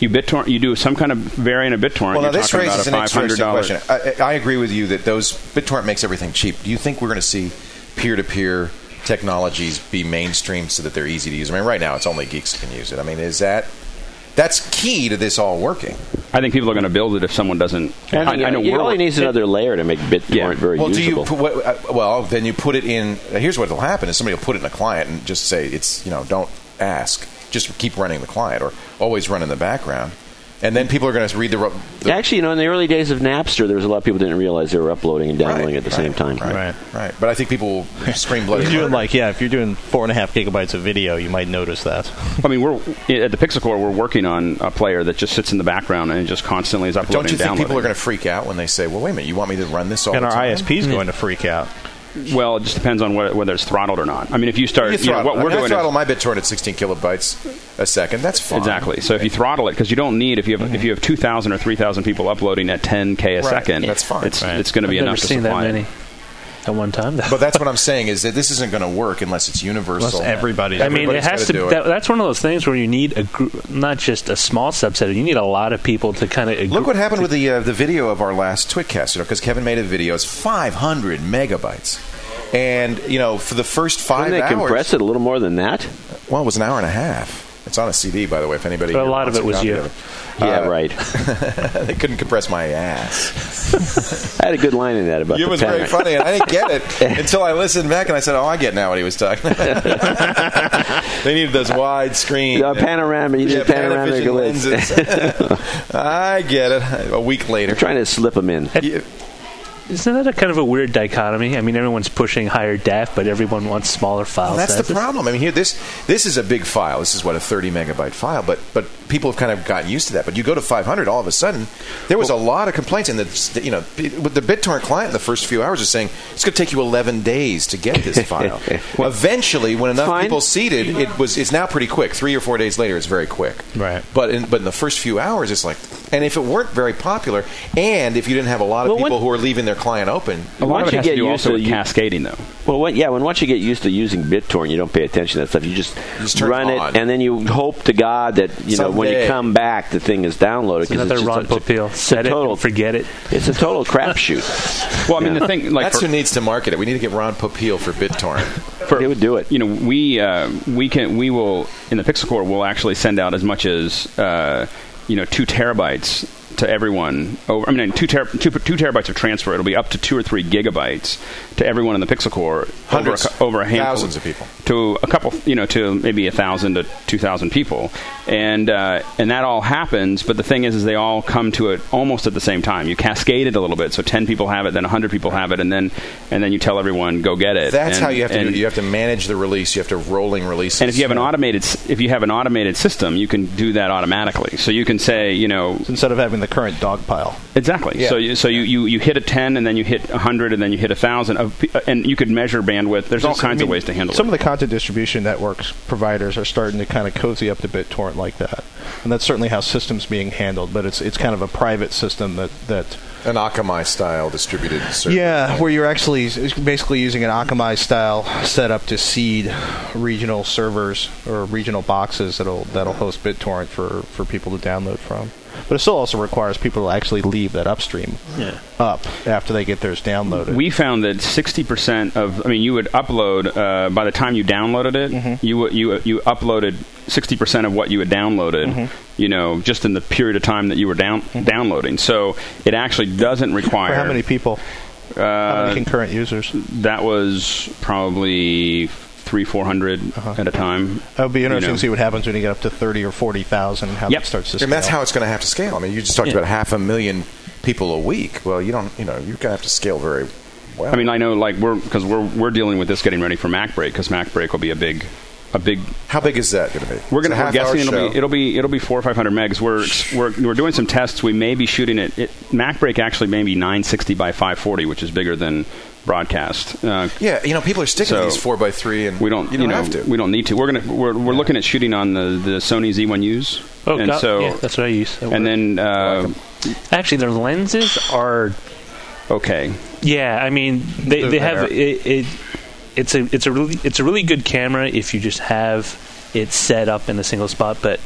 you BitTorrent, you do some kind of variant of BitTorrent. Well, now you're this talking raises an about a five hundred interesting dollars. question. I, I agree with you that those BitTorrent makes everything cheap. Do you think we're going to see peer-to-peer technologies be mainstream so that they're easy to use? I mean, right now it's only geeks can use it. I mean, is that that's key to this all working? I think people are going to build it if someone doesn't. And, I, you I know know, it we're- only needs another layer to make BitTorrent Yeah. very Well, do you usable. put, what, uh, well, then you put it in. Uh, here's what will happen: is somebody will put it in a client and just say it's you know don't ask, just keep running the client or always run in the background, and then people are going to read the, ro- the Actually, you know, in the early days of Napster, there was a lot of people who didn't realize they were uploading and downloading Right, at the right, same time. Right, Right. right. But I think people will scream bloody If you're doing murder. like yeah, if you're doing four and a half gigabytes of video, you might notice that. I mean, we're at the Pixel Core. We're working on a player that just sits in the background and just constantly is uploading. Don't you and think people downloading. are going to freak out when they say, "Well, wait a minute, you want me to run this all And the our time?" I S P is going to freak out. Well, it just depends on whether, whether it's throttled or not. I mean, if you start, You you know, throttle. what I we're mean, I doing throttle is, my BitTorrent at sixteen kilobytes a second. That's fine. exactly. So if you throttle it, because you don't need if you have Mm-hmm. if you have two thousand or three thousand people uploading at ten k a Right. second, That's fine. It's Right. it's going to be I've enough never to seen that supply it. many at one time. But that's what I'm saying is that this isn't going to work unless it's universal. Unless everybody. I mean, it Everybody's has gotta to. do it. That, that's one of those things where you need a gr- not just a small subset. You need a lot of people to kind of Look what happened with the uh, the video of our last Twitcast, you know, because Kevin made a video. It's five hundred megabytes, and you know, for the first five Didn't they hours, compress it a little more than that? well, it was an hour and a half. It's on a C D, by the way. If anybody, But a here lot of wants it was copy you. of it. Yeah, Uh, right. They couldn't compress my ass. I had a good line in that about It the was pen. very funny, and I didn't get it until I listened back, and I said, "Oh, I get now what he was talking." They needed those wide screen, The panorama, you yeah, need panoramic Panavision lenses. lenses. I get it. A week later, Trying to slip them in. Yeah. Isn't that a kind of a weird dichotomy? I mean, everyone's pushing higher def, but everyone wants smaller file Well, that's sizes. the problem. I mean, here this this is a big file. This is what a thirty megabyte file, but but people have kind of gotten used to that. But you go to five hundred, all of a sudden, there was a lot of complaints, and the you know with the BitTorrent client in the first few hours is saying it's going to take you eleven days to get this file. Well, eventually, when enough Fine. people seeded, it was it's now pretty quick. Three or four days later, it's very quick. Right. But in but in the first few hours, it's like, and if it weren't very popular, and if you didn't have a lot of Well, when- people who are leaving their client open. A lot Once of it you has get to do used also to with you- cascading, though. Well, when, yeah, when once you get used to using BitTorrent, you don't pay attention to that stuff. You just, just turn run it it, on. and then you hope to God that you know when you Someday. come back, the thing is downloaded. It's 'cause another just Ron a- Popeil. It's a Set it total, and forget it. it's a total crapshoot. Well, I mean, the thing, like, That's for, who needs to market it. We need to get Ron Popeil for BitTorrent. for- They would do it. You know, we uh, we can we will in the Pixel Core we'll actually send out as much as uh, you know two terabytes to everyone. Over, I mean, two, ter- two, two terabytes of transfer. It'll be up to two or three gigabytes to everyone in the Pixel Core. Hundreds, over a, cou- over a handful, thousands of people. to a couple, you know, to maybe a thousand to two thousand people, and uh, and that all happens. But the thing is, is they all come to it almost at the same time. You cascade it a little bit, so ten people have it, then a hundred people have it, and then and then you tell everyone go get it. That's and, how you have to and, do it. You have to manage the release. You have to rolling releases. And if you have an automated, s- if you have an automated system, you can do that automatically. So you can say, you know, Instead of having the current dog pile. exactly. Yeah. So you, so you, you, you hit a ten, and then you hit a hundred, and then you hit a thousand, of, pe- and you could measure bandwidth. There's all Just- kinds I mean, of ways to handle Some it. of the content distribution networks providers are starting to kind of cozy up to BitTorrent like that, and that's certainly how systems being handled. But it's it's kind of a private system that that. an Akamai style distributed server. Yeah, where you're actually s- basically using an Akamai style setup to seed regional servers or regional boxes that'll that'll host BitTorrent for, for people to download from. But it still also requires people to actually leave that upstream Yeah. up after they get theirs downloaded. We found that sixty percent of, I mean, you would upload, uh, by the time you downloaded it, Mm-hmm. you would- you you uploaded sixty percent of what you had downloaded, Mm-hmm. you know, just in the period of time that you were down, downloading. So it actually doesn't require. For how many people? how Uh, many concurrent users? that was probably three, four hundred Uh-huh. at a time. It would be interesting know. to see what happens when you get up to thirty or forty thousand and how Yep. that starts to scale. And that's how it's going to have to scale. I mean, you just talked Yeah. about half a million people a week. Well, you don't, you know, you're going to have to scale very well. I mean, I know, like we're because we're we're dealing with this getting ready for MacBreak because MacBreak will be a big, a big. how big is that going to be? We're It's going a to. We're half-hour guessing it'll show. be it'll be it'll be four or five hundred megs. We're we're we're doing some tests. We may be shooting it. it MacBreak actually may be nine sixty by five forty, which is bigger than broadcast. Uh, Yeah, you know, people are sticking So, to these four by three, and we don't, you don't know, have to. we don't need to. We're gonna we're we're looking at shooting on the, the Sony Z one U's. Oh, and God, so yeah, that's what I use. That and works. then uh, Actually, their lenses are. okay. Yeah, I mean, they They're they have better. it, it. It's a it's a really it's a really good camera if you just have it set up in a single spot. But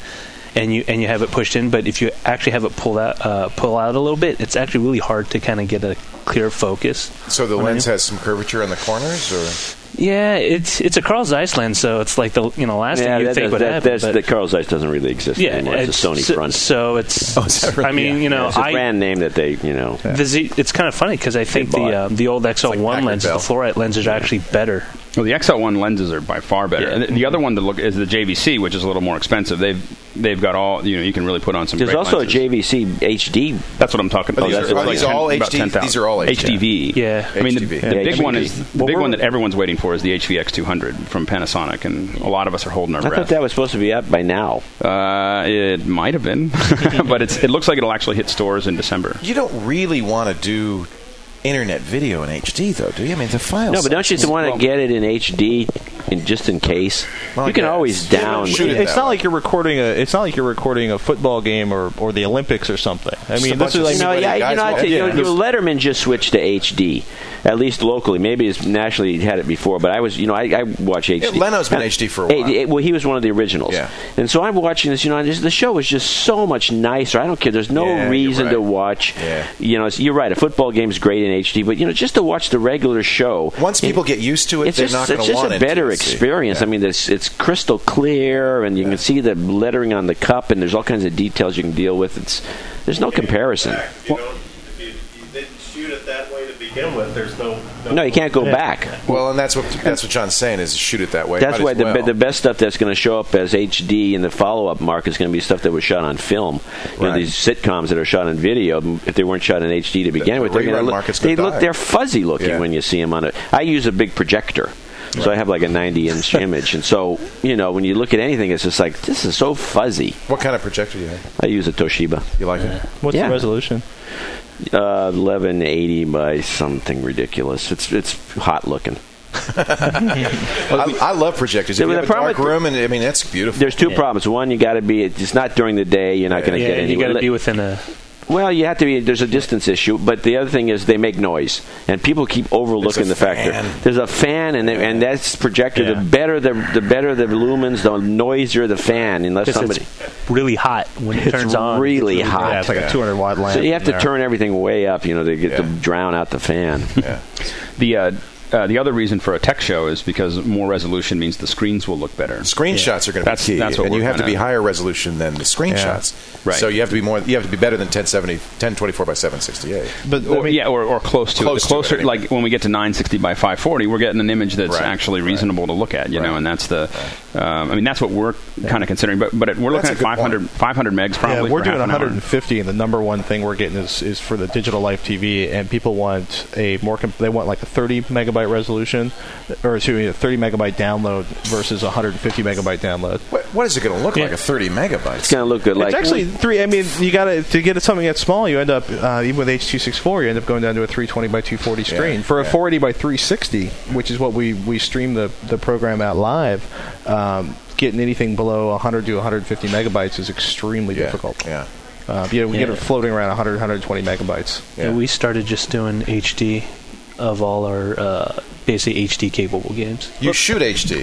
and you and you have it pushed in. But if you actually have it pulled out, uh, pull out a little bit, it's actually really hard to kind of get a clear focus. So the on lens you. has some curvature in the corners, or Yeah, it's it's a Carl Zeiss lens, so it's like the you know last Yeah, thing you that, think does, would that, happen. that's, but- the Carl Zeiss doesn't really exist yeah, anymore. It's, a Sony so, front. So it's. Oh, is that right? I mean, you know, Yeah, it's a I brand name that they, you know. the Z, it's kind of funny because I think bought. the um, the old X L one like Packard lenses, Bell. the fluorite lenses, are actually better. Well, the X L one lenses are by far better. Yeah. And the, the other one to look is the J V C, which is a little more expensive. They've they've got all you know. You can really put on some. There's great also lenses. a J V C H D. That's what I'm talking Are about. these- It's are like these ten- all about H D? ten thousand. These are all H D V. Yeah. I mean, the, H D V. the Yeah, big H D V. one is the Well, big we're- one that everyone's waiting for is the H V X two hundred from Panasonic, and a lot of us are holding our I thought breath. that was supposed to be out by now. Uh, it might have been, but it's, it looks like it'll actually hit stores in December. you don't really want to do internet video in H D, though, do you? I mean, the files. No, but don't you want to get it in H D, in, just in case? Well, you can yeah, always it's- down. shoot it It's that not way. like you're recording a. It's not like you're recording a football game or, or the Olympics or something. I Just a mean, bunch this is of like No, Anybody, yeah, you guys, know, I well, think, you yeah. know, you know, Letterman just switched to H D, at least locally. Maybe it's nationally had it before, but I was, you know, I, I watch H D. Yeah, Leno's been And- H D for a Hey, while. eh, well, he was one of the originals. Yeah. And so I'm watching this, you know, and just, the show was just so much nicer. I don't care. There's no Yeah, you're reason right. to watch. Yeah. You know, it's, you're right. A football game's great in H D, but, you know, just to watch the regular show. Once people it- get used to it, it's they're just, not going it's to just want a it. better to experience. see. I mean, it's, it's crystal clear, and you can see the lettering on the cup, and there's all kinds of details you can deal with. It's There's no comparison. You don't, if you, you didn't shoot it that way to begin with, there's no... No, you can't go back. Well, and that's what that's what John's saying is shoot it that way. That's Might why as the, well. the best stuff that's going to show up as H D in the follow-up mark is going to be stuff that was shot on film. You know, Right. these sitcoms that are shot on video, if they weren't shot in H D to begin the with, they're rerun gonna look, market's they gonna look die. they're fuzzy looking Yeah. when you see them on it. I use a big projector. So I have like a ninety inch image, and so you know when you look at anything, it's just like this is so fuzzy. What kind of projector do you have? I use a Toshiba, You like it? what's Yeah. the resolution? uh, eleven eighty by something ridiculous. It's it's hot looking. I, I love projectors. If The- you the have a problem dark with- room, and I mean that's beautiful. There's two problems. One, you got to be. It's not during the day. You're not going to Yeah, get any. you got to be within a. Well, you have to be. There's a distance issue, but the other thing is they make noise, and people keep overlooking There's a the factor. fan. There's a fan, and they, and that's projector. Yeah. The better the the better the lumens, the noisier the fan. Unless It's, somebody, it's really hot when it It's turns on. really hot. Yeah, it's like a two hundred watt lamp. so you have to in there. turn everything way up, you know, to get Yeah. to drown out the fan. Yeah. The uh, uh, the other reason for a tech show is because more resolution means the screens will look better. Screenshots are going to be That's- key, that's what and you we're have to be kinda- higher resolution than the screenshots. Right. So you have to be more. You have to be better than ten seventy, ten twenty-four by seven sixty-eight. But I Or, mean, yeah, or, or close to Close it. to The closer, it, anyway. like when we get to nine sixty by five forty, we're getting an image that's Right, actually right. reasonable to look at, you know, Right. and that's the. Um, I mean, that's what we're kind of considering. But but it, we're looking That's a at good five hundred, five hundred megs probably. yeah, we're for doing half an hour. one hundred fifty, and the number one thing we're getting is, is for the digital life T V, and people want a more. Comp- they want like a thirty megabyte resolution, or excuse me, a thirty megabyte download versus a one hundred fifty megabyte download. What, what is it going to look like? A thirty megabytes? It's going to look good. Like It's actually three. I mean, you got to to get something that's small. You end up uh, even with H two sixty-four, you end up going down to a three twenty by two forty screen. Yeah, For a yeah. four eighty by three sixty, which is what we we stream the the program at live. Um, getting anything below one hundred to one hundred fifty megabytes is extremely Yeah, difficult. Yeah. Uh, yeah, we Yeah. get it floating around one hundred, one hundred twenty megabytes. Yeah. We started just doing H D of all our uh, basically H D capable games. You shoot H D.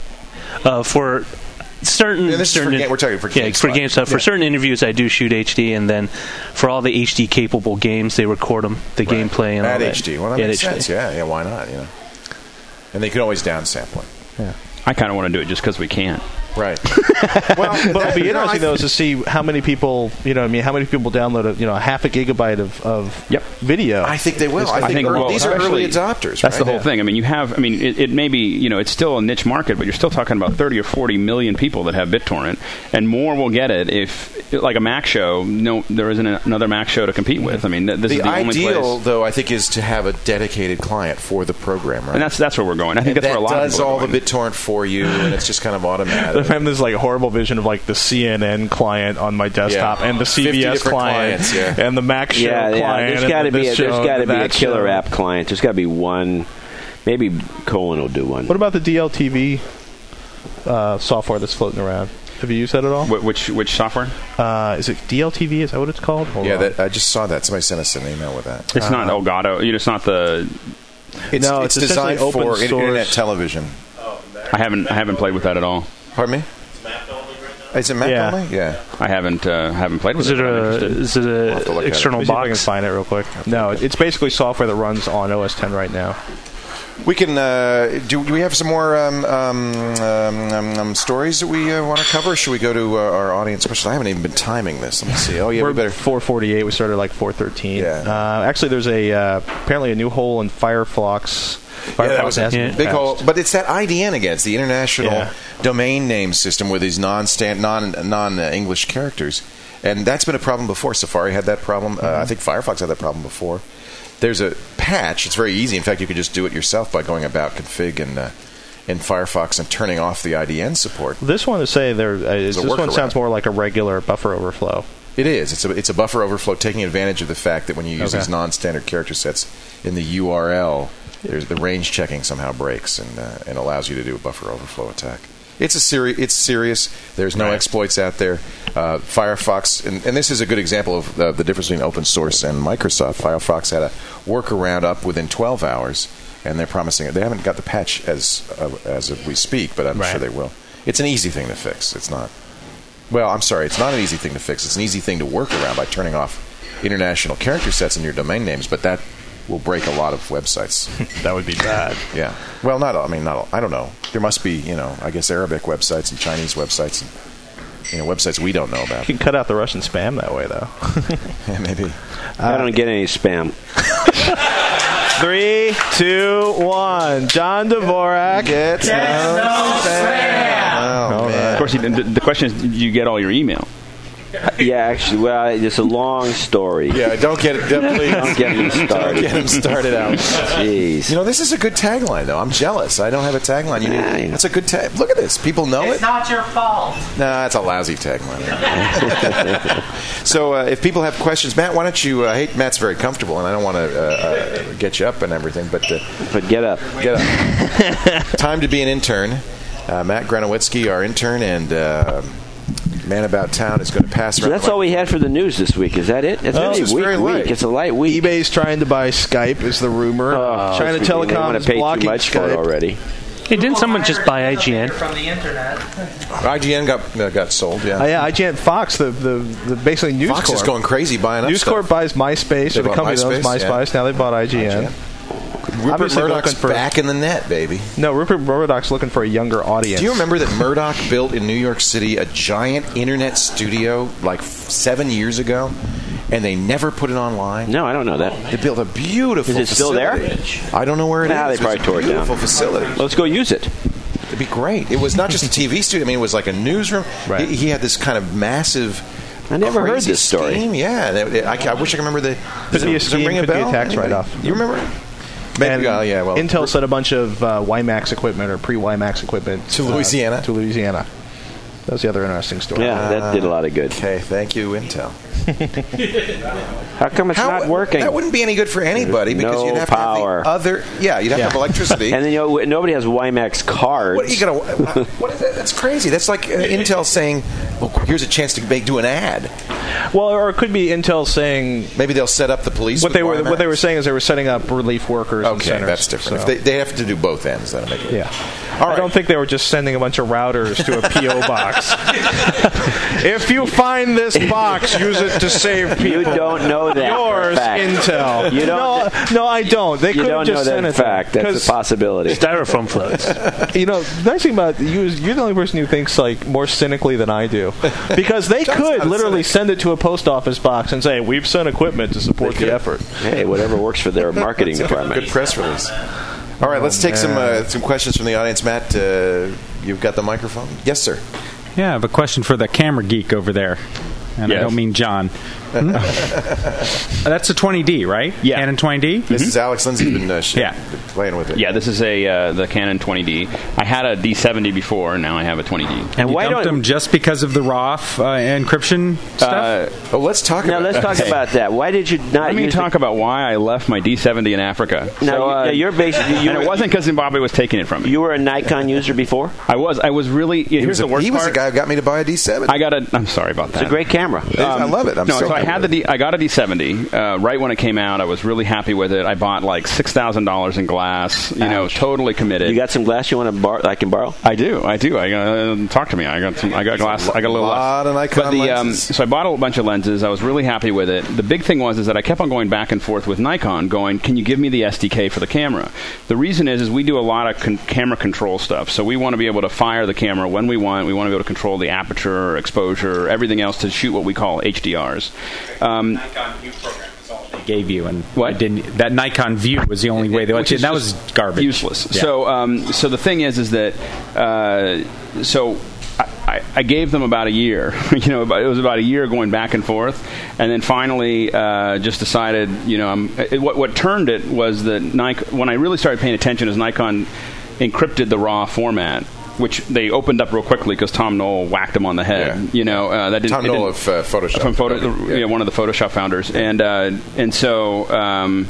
Uh, for certain, Yeah, this is for certain game- we're talking for yeah, GameSpot. for game stuff. For Yeah. certain interviews, I do shoot H D, and then for all the H D capable games, they record them, the Right. gameplay and all At that. H D. Well, that At makes H D. sense. Yeah, yeah. Why not? You know. And they can always downsample it. I kind of want to do it just because we can. Right. Well, but it'll be You know, interesting I- though is to see how many people, you know, I mean, how many people download a, you know, a half a gigabyte of, of Yep. video. I think they will. I I think, think, early- well, these are early especially- adopters. That's right? the whole thing. I mean, you have. I mean, it, it may be. You know, it's still a niche market, but you're still talking about thirty or forty million people that have BitTorrent, and more will get it if, like a Mac show. No, there isn't another Mac show to compete with. I mean, th- this The is the only ideal, place. though, I think, is to have a dedicated client for the program, right? And that's that's where we're going. I think And that's that where a lot does of people all are the going. BitTorrent for you, and it's just kind of automatic. I'm having this like horrible vision of like the C N N client on my desktop Yeah. and the C B fifty S different client clients, yeah. and the Mac show yeah, yeah. client. There's and got to the be a, this there's show got to and be a that killer show. app client. There's got to be one. Maybe Cohen will do one. What about the D L T V uh, software that's floating around? Have you used that at all? Wh- Which which software? Uh, is it D L T V? Is that what it's called? Hold yeah, on. that, I just saw that. Somebody sent us an email with that. It's not Elgato. You know, it's not the. It's, No, it's, it's essentially designed open for source. internet television. I haven't I haven't played with that at all. Pardon me? It's mapped only right now? Is it Mac Yeah. only? Yeah. I haven't uh, haven't played with Is it but I'm a interested. is it I'll have to a look at it. external Let me see if I can box? find it real quick. No, it's basically software that runs on O S ten right now. We can. Uh, do, do we have some more um, um, um, um, um, stories that we uh, want to cover? Or should we go to uh, our audience questions? I haven't even been timing this. Let me see. Oh yeah, We're we better. four forty-eight. We started like four thirteen. Yeah. Uh, actually, there's a uh, apparently a new hole in Firefox. Firefox Yeah, that was a has been big patched. hole. But it's that I D N again. It's the International Yeah. Domain Name System with these non-stand, non non uh, English characters, and that's been a problem before. Safari had that problem. Uh, I think Firefox had that problem before. There's a patch. It's very easy. In fact, you can just do it yourself by going about config and. Uh, in Firefox and turning off the I D N support. This one to say there. Uh, a this one workaround. sounds more like a regular buffer overflow. It is. It's a it's a buffer overflow, taking advantage of the fact that when you use Okay. these non-standard character sets in the U R L, there's the range checking somehow breaks and uh, and allows you to do a buffer overflow attack. It's a seri- It's serious. There's no Right. exploits out there. Uh, Firefox, and, and this is a good example of uh, the difference between open source and Microsoft. Firefox had a workaround up within twelve hours. And they're promising it. They haven't got the patch as uh, as we speak, but I'm Right. sure they will. It's an easy thing to fix. It's not. Well, I'm sorry. It's not an easy thing to fix. It's an easy thing to work around by turning off international character sets in your domain names. But that will break a lot of websites. That would be bad. Yeah. Well, not. all- I mean, not. all- I don't know. There must be, you know, I guess Arabic websites and Chinese websites, and, you know, websites we don't know about. You can cut out the Russian spam that way, though. Yeah, maybe. I don't get any spam. Three, two, one. John Dvorak. Gets no spam. Oh, man. Of course, you, the, the question is, do you get all your email? Yeah, actually, well, it's a long story. Yeah, don't get it. Please. Don't get me Don't started. get him started out. Jeez. You know, this is a good tagline, though. I'm jealous. I don't have a tagline. You Nah, need, yeah. that's a good tag. Look at this. People know It's it. not your fault. Nah, that's a lousy tagline. So, uh, if people have questions, Matt, why don't you? Uh, I hate Matt's very comfortable, and I don't want to uh, uh, get you up and everything, but uh, But get up. get up. Time to be an intern. Uh, Matt Granowitzki, our intern, and. Uh, Man About Town is going to pass So around. that's all we had for the news this week. Is that it? It's Oh, really it's weak very light. week. It's a light week. eBay's trying to buy Skype, is the rumor. Oh, China it's- they Telecom want is to pay too blocking much for Skype. it already. Hey, didn't someone just buy I G N? From the internet. I G N got uh, got sold. Yeah, Uh, yeah, I G N Fox, the, the, the basically News Fox Corp. is going crazy buying up News stuff. Corp buys MySpace, They or the bought company that owns MySpace, MySpace. yeah. Now they bought I G N. I G N. Rupert Obviously Murdoch's looking for- back in the net, baby. No, Rupert Murdoch's looking for a younger audience. Do you remember that Murdoch built in New York City a giant internet studio like f- seven years ago, and they never put it online? No, I don't know that. They built a beautiful. Is it still there? facility. I don't know where it is. Nah, they It's probably a tore it down. beautiful facility. Let's go use it. It'd be great. It was not just a T V studio. I mean, it was like a newsroom. Right. He, he had this kind of massive. I never heard crazy this story. scheme. Yeah, that- I, I wish I could remember the. does be it- a does it scheme, ring a could be a bell? tax Anybody? write-off. You remember? Maybe, And uh, yeah, well, Intel sent a bunch of uh, WiMAX equipment or pre-WiMAX equipment To Louisiana? Uh, to Louisiana. That was the other interesting story. Yeah, that did a lot of good. Okay, thank you, Intel. How come it's How- not working? That wouldn't be any good for anybody because No you'd have power. to have the other. Yeah, you'd have Yeah. to have electricity. And then you know, nobody has WiMAX cards. what are you gonna? What is that? That's crazy. That's like uh, Intel saying, "Well, here's a chance to make, do an ad." Well, or it could be Intel saying Maybe they'll set up the police. what with they were what they were WiMAX. saying is they were setting up relief workers. and Okay, centers, that's different. so- If they, they have to do both ends. That'll make it. yeah. All I right. don't think they were just sending a bunch of routers to a P O box. If you find this box, use it to save people. You don't know that for a Yours, fact. Intel. You don't- No, no, I don't. They You could have don't know just that sent in it. to fact. them. That's a 'Cause, possibility. Styrofoam floats. you know, the nice thing about you is you're the only person who thinks like more cynically than I do, because they John's could not a literally cynic. send it to a post office box and say, "We've sent equipment to support They the could. effort." Hey, whatever works for their marketing department. Good press release. All right, let's take some uh, some questions from the audience. Matt, uh, you've got the microphone. Yes, sir. Yeah, I have a question for the camera geek over there. And Yes. I don't mean John. That's a twenty D, right? Yeah. Canon twenty D? This is Alex Lindsay's been uh, sh- Yeah. playing with it. Yeah, this is a uh, the Canon twenty D. I had a D seventy before, and now I have a twenty D. And You why dumped don't them just because of the R A F uh, encryption stuff? Uh, Oh, let's talk now about let's that. talk about that. Why did you not Let me use talk about why I left my D seventy in Africa. the, now, so, uh, yeah, you're basically you and were, it wasn't because Zimbabwe was taking it from me. you were a Nikon user before. I was. I was really. Yeah, He here's was, the a, worst he was part. the guy who got me to buy a D seven. I got a. I'm sorry about that. It's a great camera. camera. I love it. I'm no, so so I happy had the with D, I got a D seventy uh, right when it came out. I was really happy with it. I bought like six thousand dollars in glass. You know, totally committed. You got some glass you want to bar- I can borrow? I do. I do. I uh, talk to me. I got some. I got glass. I got a little lot of left. Nikon But the, um, lenses. so I bought a bunch of lenses. I was really happy with it. The big thing was is that I kept on going back and forth with Nikon, going, "Can you give me the S D K for the camera?" The reason is, is we do a lot of con- camera control stuff. So we want to be able to fire the camera when we want. We want to be able to control the aperture, exposure, everything else to shoot what we call H D Rs. Um, Nikon View program is all they gave you, and What? I didn't. That Nikon View was the only way they let Which you. is And that was just garbage. useless. Yeah. So, um, so the thing is, is that uh, so. I, I gave them about a year. You know, it was about a year going back and forth, and then finally uh, just decided. You know, I'm, it, what what turned it was that Nikon. When I really started paying attention, is Nikon encrypted the RAW format, which they opened up real quickly because Tom Knoll whacked them on the head. Yeah. You know, uh, that didn't. Tom it Knoll didn't- of uh, Photoshop. from photo, Yeah. you know, one of the Photoshop founders, and uh, and so um,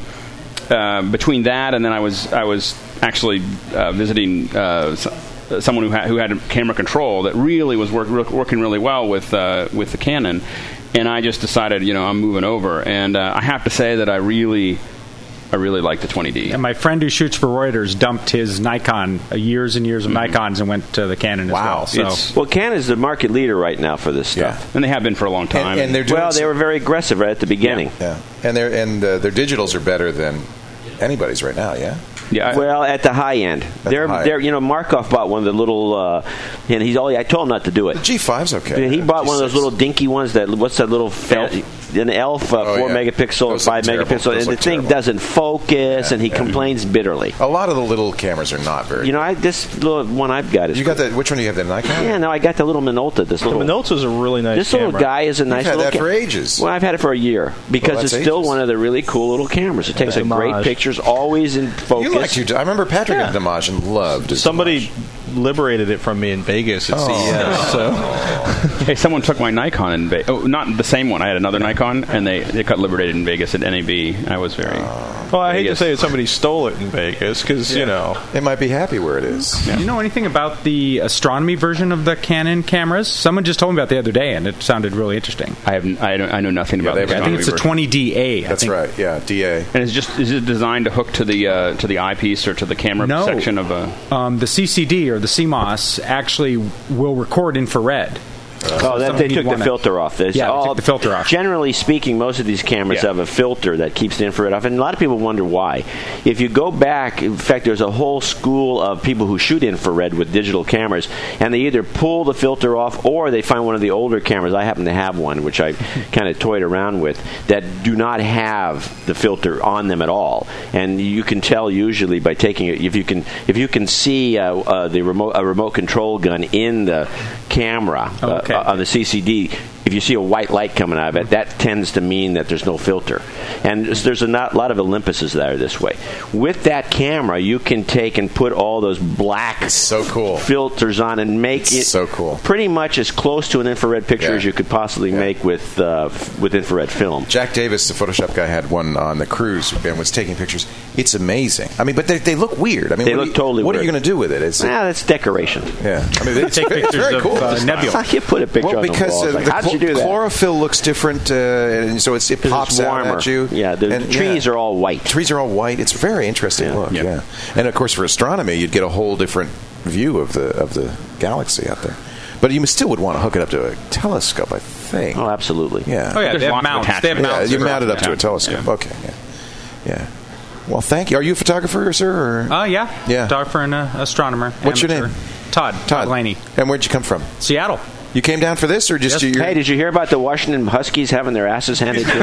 uh, between that and then I was I was actually uh, visiting uh, s- someone who had who had camera control that really was work, work, working really well with uh, with the Canon, and I just decided, you know, I'm moving over, and uh, I have to say that I really. I really like the twenty D. And my friend who shoots for Reuters dumped his Nikon, uh, years and years of Mm-hmm. Nikons, and went to the Canon Wow. as well. It's- So Well, Canon's the market leader right now for this stuff. Yeah. And they have been for a long time. And, and they're doing Well, they some- were very aggressive right at the beginning. yeah, and their and uh, their digitals are better than anybody's right now. Yeah. yeah, I- Well, at the high end, they're high they're end. you know Markov bought one of the little, uh, and he's all I told him not to do it. The G five's okay. He bought one of those G six. little dinky ones that what's that little fa- an Elf uh, Oh, four yeah. megapixel, Those look five terrible. megapixel, Those and the look thing terrible. doesn't focus, Yeah, and he yeah. complains bitterly. A lot of the little cameras are not very. You know, I this little one I've got is you got the which one do you have? The Nikon? yeah. No, I got the little Minolta. This The little Minolta's a really nice this camera. little guy is a nice had little that ca- for ages. Well, I've had it for a year because Well, it's that's still ages. one of the really cool little cameras. It takes Yeah. a great Damage. pictures, always in focus. You liked you. I remember Patrick Yeah. and Damage and loved it. Somebody liberated it from me in Vegas at C E S. So Hey, someone took my Nikon in Vegas. Oh, not the same one. I had another Nikon, and they, they got liberated in Vegas at N A B. I was very. well, I hate to Vegas. say that somebody stole it in Vegas because you know. It might be happy where it is. do you know anything about the astronomy version of the Canon cameras? Someone just told me about it the other day, and it sounded really interesting. I have. I, don't, I know nothing about they the have- I think it's the astronomy version. twenty D A. I That's think. right. Yeah, D A. And it's just is it designed to hook to the uh, to the eyepiece or to the camera No. section of a? Um, the C C D or the C MOS actually will record infrared. Oh, that, they something took you'd the wanna- filter off. This. Yeah, they all, took the filter off. Generally speaking, most of these cameras Yeah. have a filter that keeps the infrared off, and a lot of people wonder why. If you go back, in fact, there's a whole school of people who shoot infrared with digital cameras, and they either pull the filter off or they find one of the older cameras. I happen to have one, which I kind of toyed around with, that do not have the filter on them at all, and you can tell usually by taking it. If you can, if you can see uh, uh, the remote a remote control gun in the camera uh, Okay. uh, on the C C D, if you see a white light coming out of it, that tends to mean that there's no filter. And there's a not, lot of Olympuses that are this way. With that camera, you can take and put all those black So cool. filters on and make It's it so cool. pretty much as close to an infrared picture Yeah. as you could possibly Yeah. make with uh, f- with infrared film. Jack Davis, the Photoshop guy, had one on the cruise and was taking pictures. It's amazing. I mean, but they, they look weird. I mean, They what look are you, totally What weird. are you going to do with it? It's Ah, that's decoration. yeah. I mean, it's, Take it's pictures very of cool. uh, nebula. How you put a picture Well, on the because wall? uh, It's like, the how'd you chl- do that? chlorophyll looks different, uh, and so it's, it 'Cause pops it's out warmer. at you. Yeah, the And, trees are all white. Trees are all white. It's a very interesting Yeah. look. Yeah. Yeah, and of course for astronomy, you'd get a whole different view of the of the galaxy out there. But you still would want to hook it up to a telescope, I think. Oh, absolutely. Yeah. Oh yeah, There's they have lots of mounts. They have attachments. Yeah, mounts. you that are mount it up to a Yeah. telescope. Yeah. Okay. Yeah. Yeah. Well, thank you. Are you a photographer, sir? Or? Oh yeah, Yeah. photographer and uh, astronomer. What's your amateur. name? Todd. Todd Blaney. And where'd you come from? Seattle. You came down for this, or just Yes. your? Hey, did you hear about the Washington Huskies having their asses handed to them?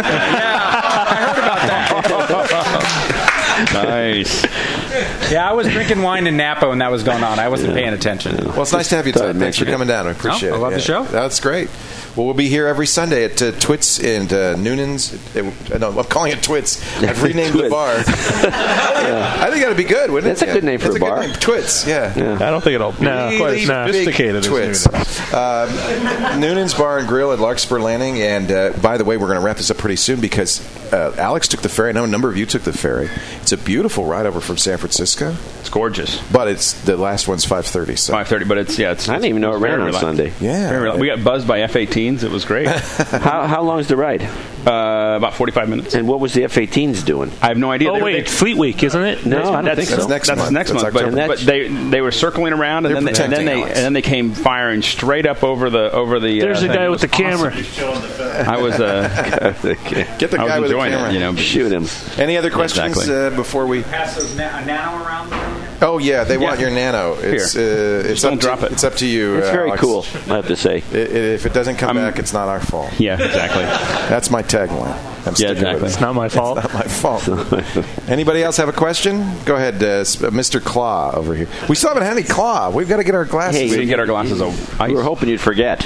Nice. Yeah, I was drinking wine in Napa when that was going on. I wasn't paying attention. Well, it's nice to have you, thought I'd Todd. Thanks for mention it. coming down. I appreciate Oh, I it. love the Yeah. show. That's great. Well, we'll be here every Sunday at uh, Twits and uh, Noonan's. Uh, no, I'm calling it Twits. I've renamed the Twits. bar. I think that'd be good, wouldn't That's it? a good name for That's a bar. Good name. Twits, yeah. I don't think it'll be Really quite as big sophisticated as Twits. Noonan's. Um, Noonan's Bar and Grill at Larkspur Landing. And uh, by the way, we're going to wrap this up pretty soon because uh, Alex took the ferry. I know a number of you took the ferry. It's a beautiful ride over from San Francisco. It's gorgeous. But it's the last one's five thirty. So. five thirty, but it's, yeah. It's, I didn't even know it ran on Sunday. Yeah. Very, we got buzzed by F eighteens. It was great. how, how long is the ride? Uh, about forty-five minutes. And what was the F eighteens doing? I have no idea. Oh, they, wait, they, Fleet Week, isn't it? No, I don't that's, think so. That's next that's month. next That's month. But, October. but they they were circling around, and They're then they, and then they protecting and then they came firing straight up over the over the. There's uh, a thing. guy It with the was camera. awesome. I was uh, Get the I guy was with the enjoying camera. it. You know, Shoot him. Any other questions Exactly. uh, before we? Pass those na- a nano around there. Oh yeah, they want Yeah. your nano. It's uh, it's don't up drop to, it. It's up to you. It's uh, very Alex. cool, I have to say. I- I- if it doesn't come I'm- back, it's not our fault. yeah, exactly. That's my tagline. I'm Yeah, sticking exactly. with It's it. not my fault. Not my fault. Anybody else have a question? Go ahead, uh, Mister Claw over here. We still haven't had any Claw. We've got to get our glasses. Hey, We didn't get our glasses over. We were hoping you'd forget.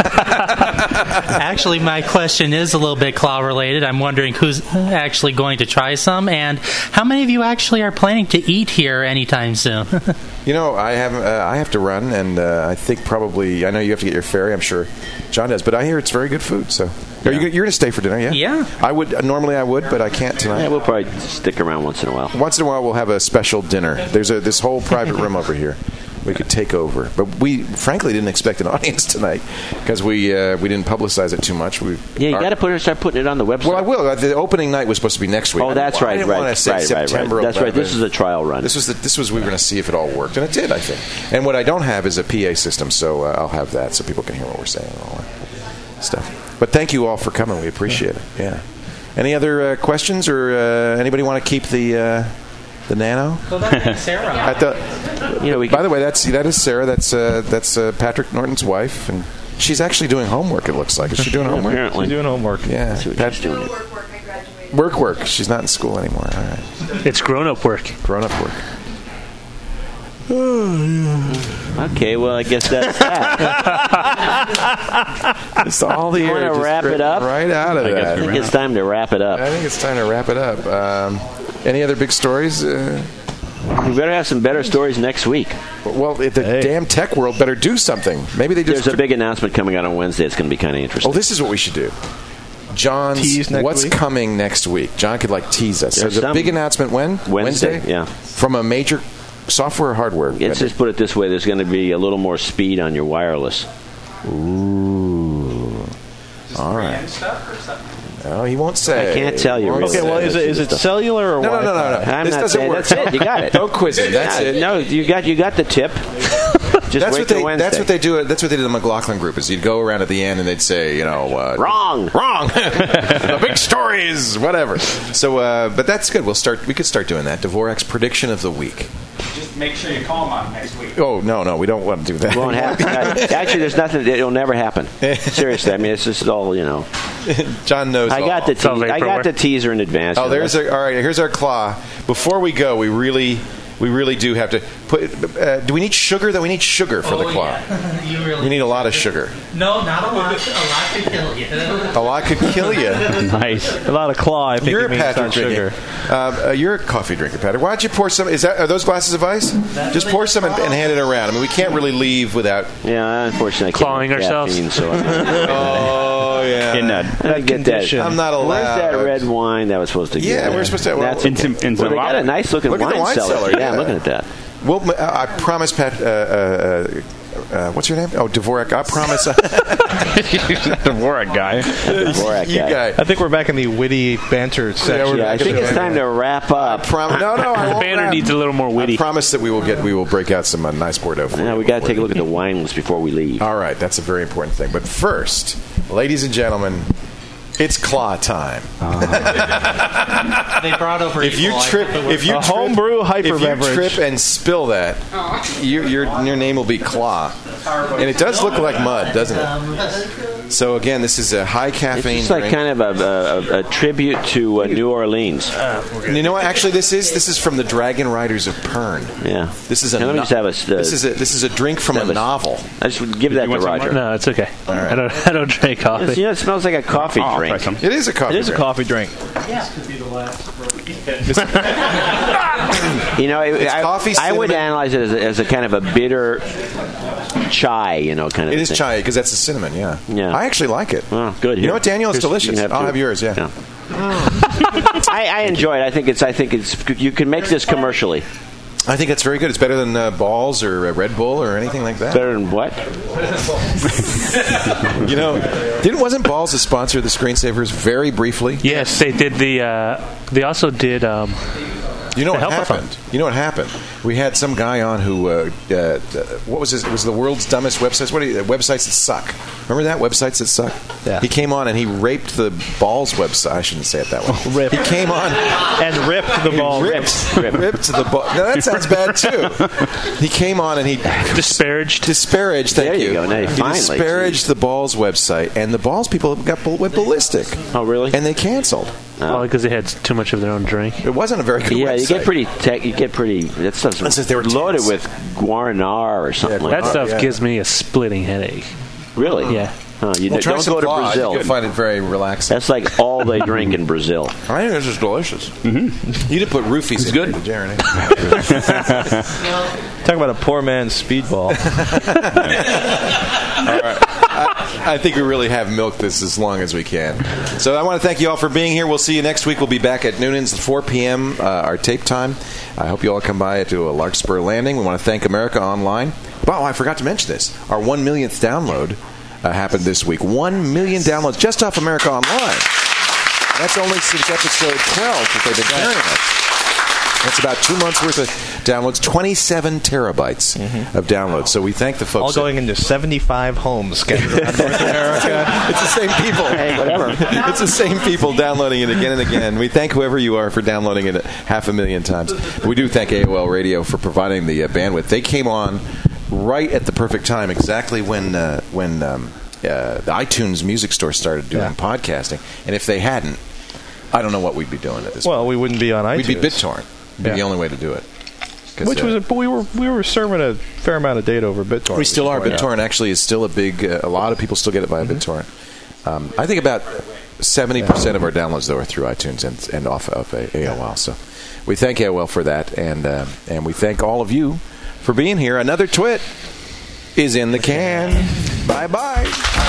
Actually, my question is a little bit claw related. I'm wondering who's actually going to try some, and how many of you actually are planning to eat here anytime soon? You know, I have uh, I have to run, and uh, I think probably I know you have to get your ferry. I'm sure John does, but I hear it's very good food. So, are you you're going to stay for dinner? Yeah. Yeah. I would uh, normally I would, but I can't tonight. Yeah, we'll probably stick around once in a while. Once in a while, we'll have a special dinner. There's a this whole private room over here. We could take over, but we frankly didn't expect an audience tonight because we uh, we didn't publicize it too much. We Yeah, you our- got to put it, start putting it on the website. Well, I will. Uh, The opening night was supposed to be next week. Oh, I that's didn't- I right, didn't right, want to say right, right, right. September That's right. This eleventh. is a trial run. This was the, this was we were going to see if it all worked, and it did, I think. And what I don't have is a P A system, so uh, I'll have that so people can hear what we're saying and all that stuff. But thank you all for coming. We appreciate it. Yeah. Any other uh, questions, or uh, anybody want to keep the uh, the Nano? Well, that's Sarah. At the, You know, we by the way, that's that is Sarah. That's uh, that's uh, Patrick Norton's wife, and she's actually doing homework. It looks like. Is she doing homework? apparently. She's doing homework. Yeah. See what Pat- she's doing. work, work. She's not in school anymore. All right. It's grown-up work. Grown up work. Okay, well, I guess that's that. It's all the You air wanna just wrap it dripping up? right out of I guess that. I think it's time to wrap it up. I think it's time to wrap it up. Um, any other big stories? Uh, We better have some better stories next week. well, the Hey. damn tech world better do something. Maybe they just. There's a big announcement coming out on Wednesday. It's going to be kind of Oh, interesting. this is what we should do. John's Tease next what's week? coming next week. John could like tease us. There's There's a some- big announcement when Wednesday, yeah. from a major software or hardware. Let's just put it this way. There's going to be a little more speed on your wireless. Ooh. All right. Oh, he won't say. I can't tell you, Won't really. say. Okay, well, is it is it cellular or No, no, no, no, no. I'm this not doesn't saying work. that's it. You got it. Don't quiz him. That's Yeah, it. No, you got you got the tip. Just That's wait what till they. Wednesday. That's what they do. That's what they did in the McLaughlin group. Is you'd go around at the end and they'd say, you know, uh, Wrong. wrong. The big stories, whatever. So, uh, but that's good. We'll start. We could start doing that. Dvorak's prediction of the week. Just make sure you call him on next week. Oh no, no, we don't want to do that. Won't happen. Actually, there's nothing. It'll never happen. Seriously, I mean, it's just all you know. John knows. I got all. the te- Sounds like I got Prower. the teaser in advance. Oh, you know, there's that's- our, all right. Here's our claw. Before we go, we really, we really do have to put. Uh, do we need sugar? Though we need sugar for the Oh, claw. yeah. You really We need a lot of sugar. No, not a lot. A lot could kill you. A lot could kill you. Nice. A lot of claw, I think You're it a means Patrick on drinking. sugar. Um, uh, you're a coffee drinker, Patrick. Why don't you pour some? Is that are those glasses of ice? Just pour some and, and hand it around. I mean, we can't really leave without. Yeah, unfortunately, I can't Clawing have ourselves. caffeine, so I'm not- Oh yeah. In that, I didn't get that. condition. I'm not allowed. Where's that red wine that was supposed to? Yeah, get? we're supposed to- well, That's in okay. some- in well, some they got a lobby. nice looking Look at wine, the wine cellar, Yeah, yeah. I'm looking at that. Well, I promise, Pat. Uh, uh, uh, what's your name? Oh, Dvorak. I promise. Dvorak guy. Dvorak you guy. guy. I think we're back in the witty banter section. we're Yeah, I back in think the it's banner. time to wrap up. Prom- no, no, I The won't banner wrap. needs a little more I witty. promise that we will get. We will break out some uh, nice Bordeaux. For Yeah, you we got to before take a we look at the leave. wine list before we leave. All right, that's a very important thing. But first, ladies and gentlemen, it's claw time. They brought over. If you Equal. I trip, hope it was- if you A trip, homebrew hyper if you beverage. trip and spill that, your your your name will be Claw, and it does look like mud, doesn't it? So again, this is a high It's caffeine just like drink. kind of a, a, a tribute to uh, New Orleans. And you know what? Actually, this is this is from the Dragon Riders of Pern. Yeah. This is a Now, let me no- just have a, uh, this is a this is a drink from a have a- novel. I just would give that to want some Roger. No, it's okay. I don't. I don't drink It's- coffee. you know, it smells like a coffee Oh, I'll try drink. some. It is a coffee. It is a drink. coffee drink. You know, it, I, coffee, I would cinnamon. analyze it as a, as a kind of a bitter chai, you know, kind of. It a is thing. chai because that's the cinnamon. Yeah. Yeah. I actually like it. Oh, good. You Here. know what, Daniel? It's Here's- you delicious. can have I'll two. have yours. Yeah. Yeah. I, I enjoy it. I think it's. I think it's. You can make this commercially. I think that's very good. It's better than uh, Balls or uh, Red Bull or anything like that. Better than what? You know, didn't wasn't Balls a sponsor of the Screensavers very briefly? Yes, they did the. Uh, they also did. Um, You know what The Helper happened? You know what happened? We had some guy on who, uh, uh, what was his, it was the world's dumbest websites. What are you, uh, websites that suck? Remember that? Websites that suck? Yeah. He came on and he raped the Balls website. I shouldn't say it that way. Oh, rip. He came on and ripped the ball. Ripped, ripped, ripped the ball. Now that sounds bad too. He came on and he disparaged. Disparaged. Thank There you go. Now you he finally disparaged see. the Balls website, and the Balls people got went ballistic. Oh, really? And they canceled. Oh, because they had too much of their own drink. It wasn't a very good Yeah, website. you get pretty. Tech, you get pretty. That stuff's That's just they were loaded tense. with guaranar or something Yeah, like That that. stuff yeah. gives me a splitting headache. Really? Yeah. Huh, you Well, d- try don't some go to Claws. Brazil. You'll find it very relaxing. That's like all they drink in Brazil. I think this is delicious. Mm-hmm. You did put roofies It's in good. it, Jeremy. Talk about a poor man's speedball. All right. I, I think we really have milked this as long as we can. So I want to thank you all for being here. We'll see you next week. We'll be back at Noonan's at four p.m., uh, our tape time. I hope you all come by to a Larkspur Landing. We want to thank America Online. Oh, I forgot to mention this. Our one millionth download uh, happened this week. One million downloads just off America Online. That's only since episode twelve that they've been carrying us. That's about two months' worth of downloads, twenty-seven terabytes mm-hmm. of downloads. So we thank the folks. All going into seventy-five homes scattered around North America. It's the same people. Hey, whatever. It's the same people downloading it again and again. We thank whoever you are for downloading it half a million times. But we do thank A O L Radio for providing the uh, bandwidth. They came on right at the perfect time, exactly when uh, when um, uh, the iTunes Music Store started doing Yeah. podcasting. And if they hadn't, I don't know what we'd be doing at this Well, point. we wouldn't be on iTunes. We'd be BitTorrent. It'd be Yeah. the only way to do it. Which uh, was, a, but we were we were serving a fair amount of data over BitTorrent. We still are. Yeah. BitTorrent actually is still a big. Uh, a lot of people still get it via Mm-hmm. BitTorrent. Um, I think about seventy percent of our downloads though are through iTunes and, and off of A O L. So we thank A O L for that, and uh, and we thank all of you for being here. Another twit is in the can. Bye bye.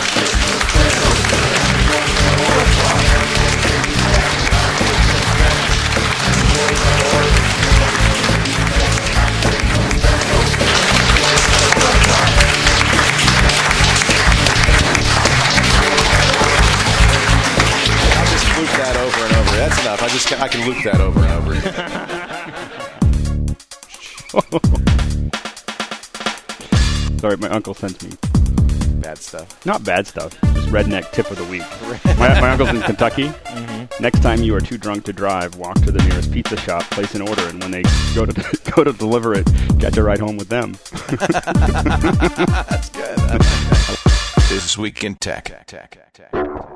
Loop that over and over. That's enough. I just I can loop that over and over again. Sorry, my uncle sent me Bad stuff. not bad stuff, just redneck tip of the week. my, my uncle's in Kentucky. Mm-hmm. Next time you are too drunk to drive, walk to the nearest pizza shop, place an order, and when they go to go to deliver it, get to ride home with them. That's good. This Week in Tech. Tech, tech, tech.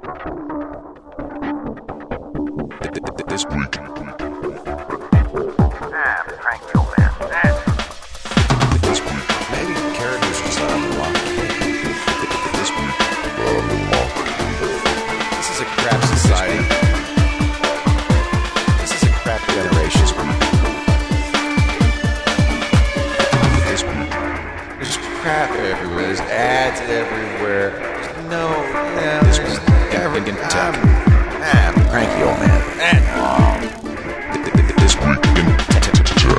This week. Ah, the cranky old man. Ah. This week. Maybe characters just not on the block. This week. This is a crap society. This is a crap generation. This week. There's just crap everywhere. There's ads everywhere. There's no. no this week. Everything in tech. Ah, I'm a cranky old man. Ah. This week in tech.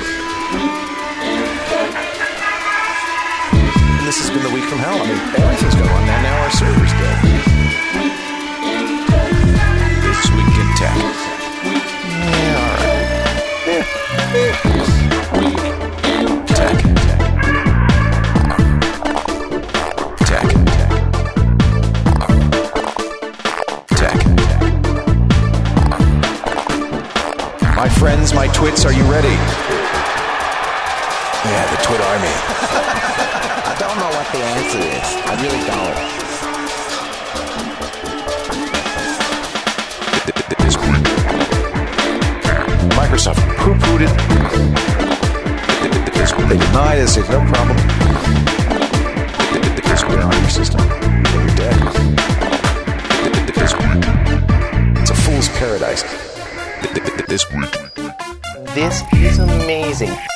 And this has been the week from hell. I mean, everything's going on now. Now our server's dead. This week in tech. Yeah, all right. Yeah. Tech. Tech. Tech. My friends, my twits, are you ready? Yeah, the twit army. I don't know what the answer is. I really don't. This week. Microsoft poo-pooed it. This week. They denied us. There's no problem. This week on your system. You're dead. This week. It's a fool's paradise. This week. This is amazing.